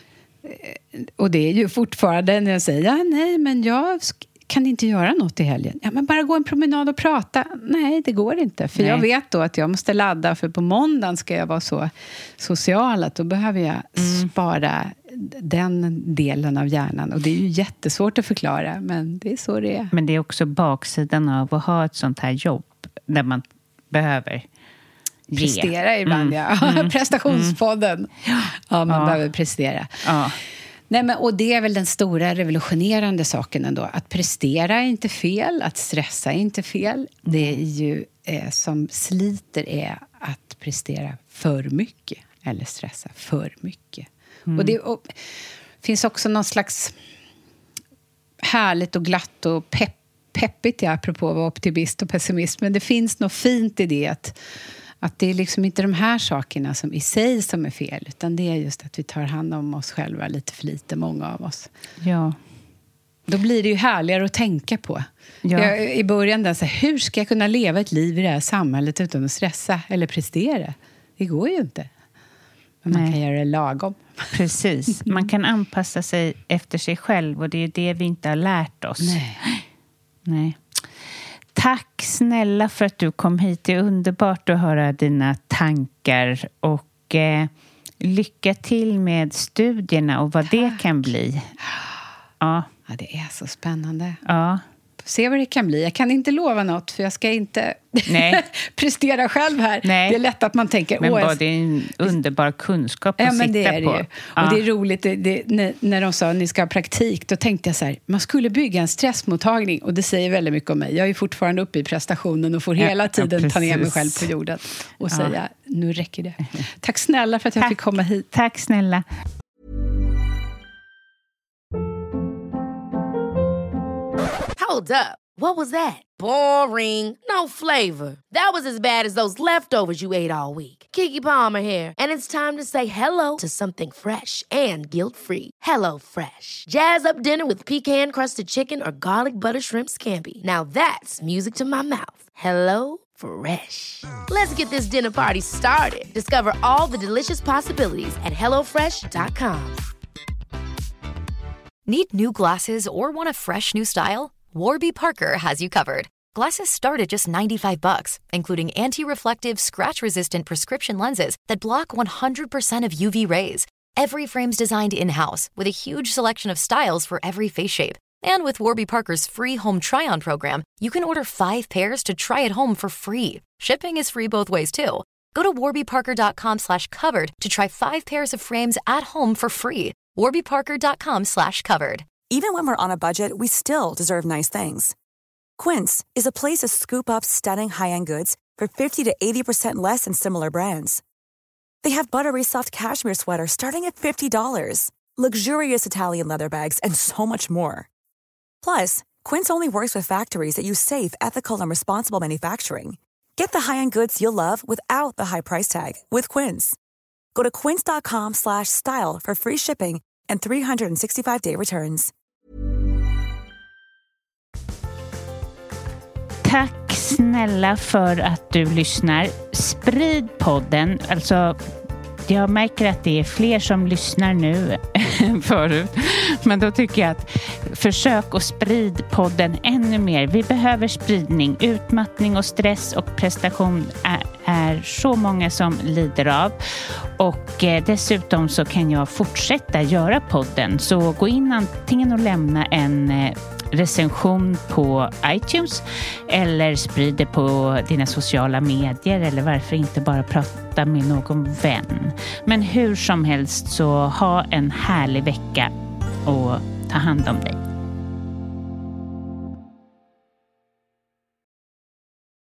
Och det är ju fortfarande när jag säger nej, men jag kan inte göra något i helgen. Ja, men bara gå en promenad och prata. Nej, det går inte. För jag vet då att jag måste ladda. För på måndagen ska jag vara så social att då behöver jag spara den delen av hjärnan. Och det är ju jättesvårt att förklara. Men det är så det är. Men det är också baksidan av att ha ett sånt här jobb. Där man behöver prestera ibland, Prestationspodden. Ja, man behöver prestera. Ja. Nej, men, och det är väl den stora revolutionerande saken ändå. Att prestera är inte fel, att stressa är inte fel. Det är ju som sliter är att prestera för mycket. Eller stressa för mycket. Och det finns också någon slags härligt och glatt och peppigt, apropå att vara optimist och pessimist. Men det finns något fint i det att det är liksom inte de här sakerna som i sig som är fel. Utan det är just att vi tar hand om oss själva lite för lite, många av oss. Ja. Då blir det ju härligare att tänka på. Ja. I början där, så här, hur ska jag kunna leva ett liv i det här samhället utan att stressa eller prestera? Det går ju inte. Men man kan göra det lagom. Precis. Man kan anpassa sig efter sig själv. Och det är det vi inte har lärt oss. Nej. Tack snälla för att du kom hit. Det är underbart att höra dina tankar. Och lycka till med studierna och vad det kan bli. Ja. Ja, det är så spännande. Ja. Se vad det kan bli. Jag kan inte lova något, för jag ska inte prestera själv här. Nej. Det är lätt att man tänker... Men bara det är en underbar kunskap att sitta det är det på. Ju. Och det är roligt, när de sa att ni ska ha praktik, då tänkte jag så här, man skulle bygga en stressmottagning, och det säger väldigt mycket om mig. Jag är fortfarande uppe i prestationen och får hela tiden ta ner mig själv på jorden och säga, nu räcker det. Tack snälla för att jag fick komma hit. Tack snälla. Hold up. What was that? Boring. No flavor. That was as bad as those leftovers you ate all week. Keke Palmer here, and it's time to say hello to something fresh and guilt-free. Hello Fresh. Jazz up dinner with pecan-crusted chicken or garlic butter shrimp scampi. Now that's music to my mouth. Hello Fresh. Let's get this dinner party started. Discover all the delicious possibilities at hellofresh.com. Need new glasses or want a fresh new style? Warby Parker has you covered. Glasses start at just $95, including anti-reflective, scratch-resistant prescription lenses that block 100% of UV rays. Every frame's designed in-house with a huge selection of styles for every face shape. And with Warby Parker's free home try-on program, you can order 5 pairs to try at home for free. Shipping is free both ways, too. Go to warbyparker.com/covered to try 5 pairs of frames at home for free. warbyparker.com/covered. Even when we're on a budget, we still deserve nice things. Quince is a place to scoop up stunning high-end goods for 50 to 80% less than similar brands. They have buttery soft cashmere sweaters starting at $50, luxurious Italian leather bags, and so much more. Plus, Quince only works with factories that use safe, ethical, and responsible manufacturing. Get the high-end goods you'll love without the high price tag with Quince. Go to quince.com/style for free shipping and 365-day returns. Tack snälla för att du lyssnar. Sprid podden. Alltså, jag märker att det är fler som lyssnar nu än förut. Men då tycker jag att försök att sprid podden ännu mer. Vi behöver spridning. Utmattning och stress och prestation är så många som lider av. Och dessutom så kan jag fortsätta göra podden. Så gå in antingen och lämna en recension på iTunes eller sprid det på dina sociala medier, eller varför inte bara prata med någon vän. Men hur som helst, så ha en härlig vecka och ta hand om dig.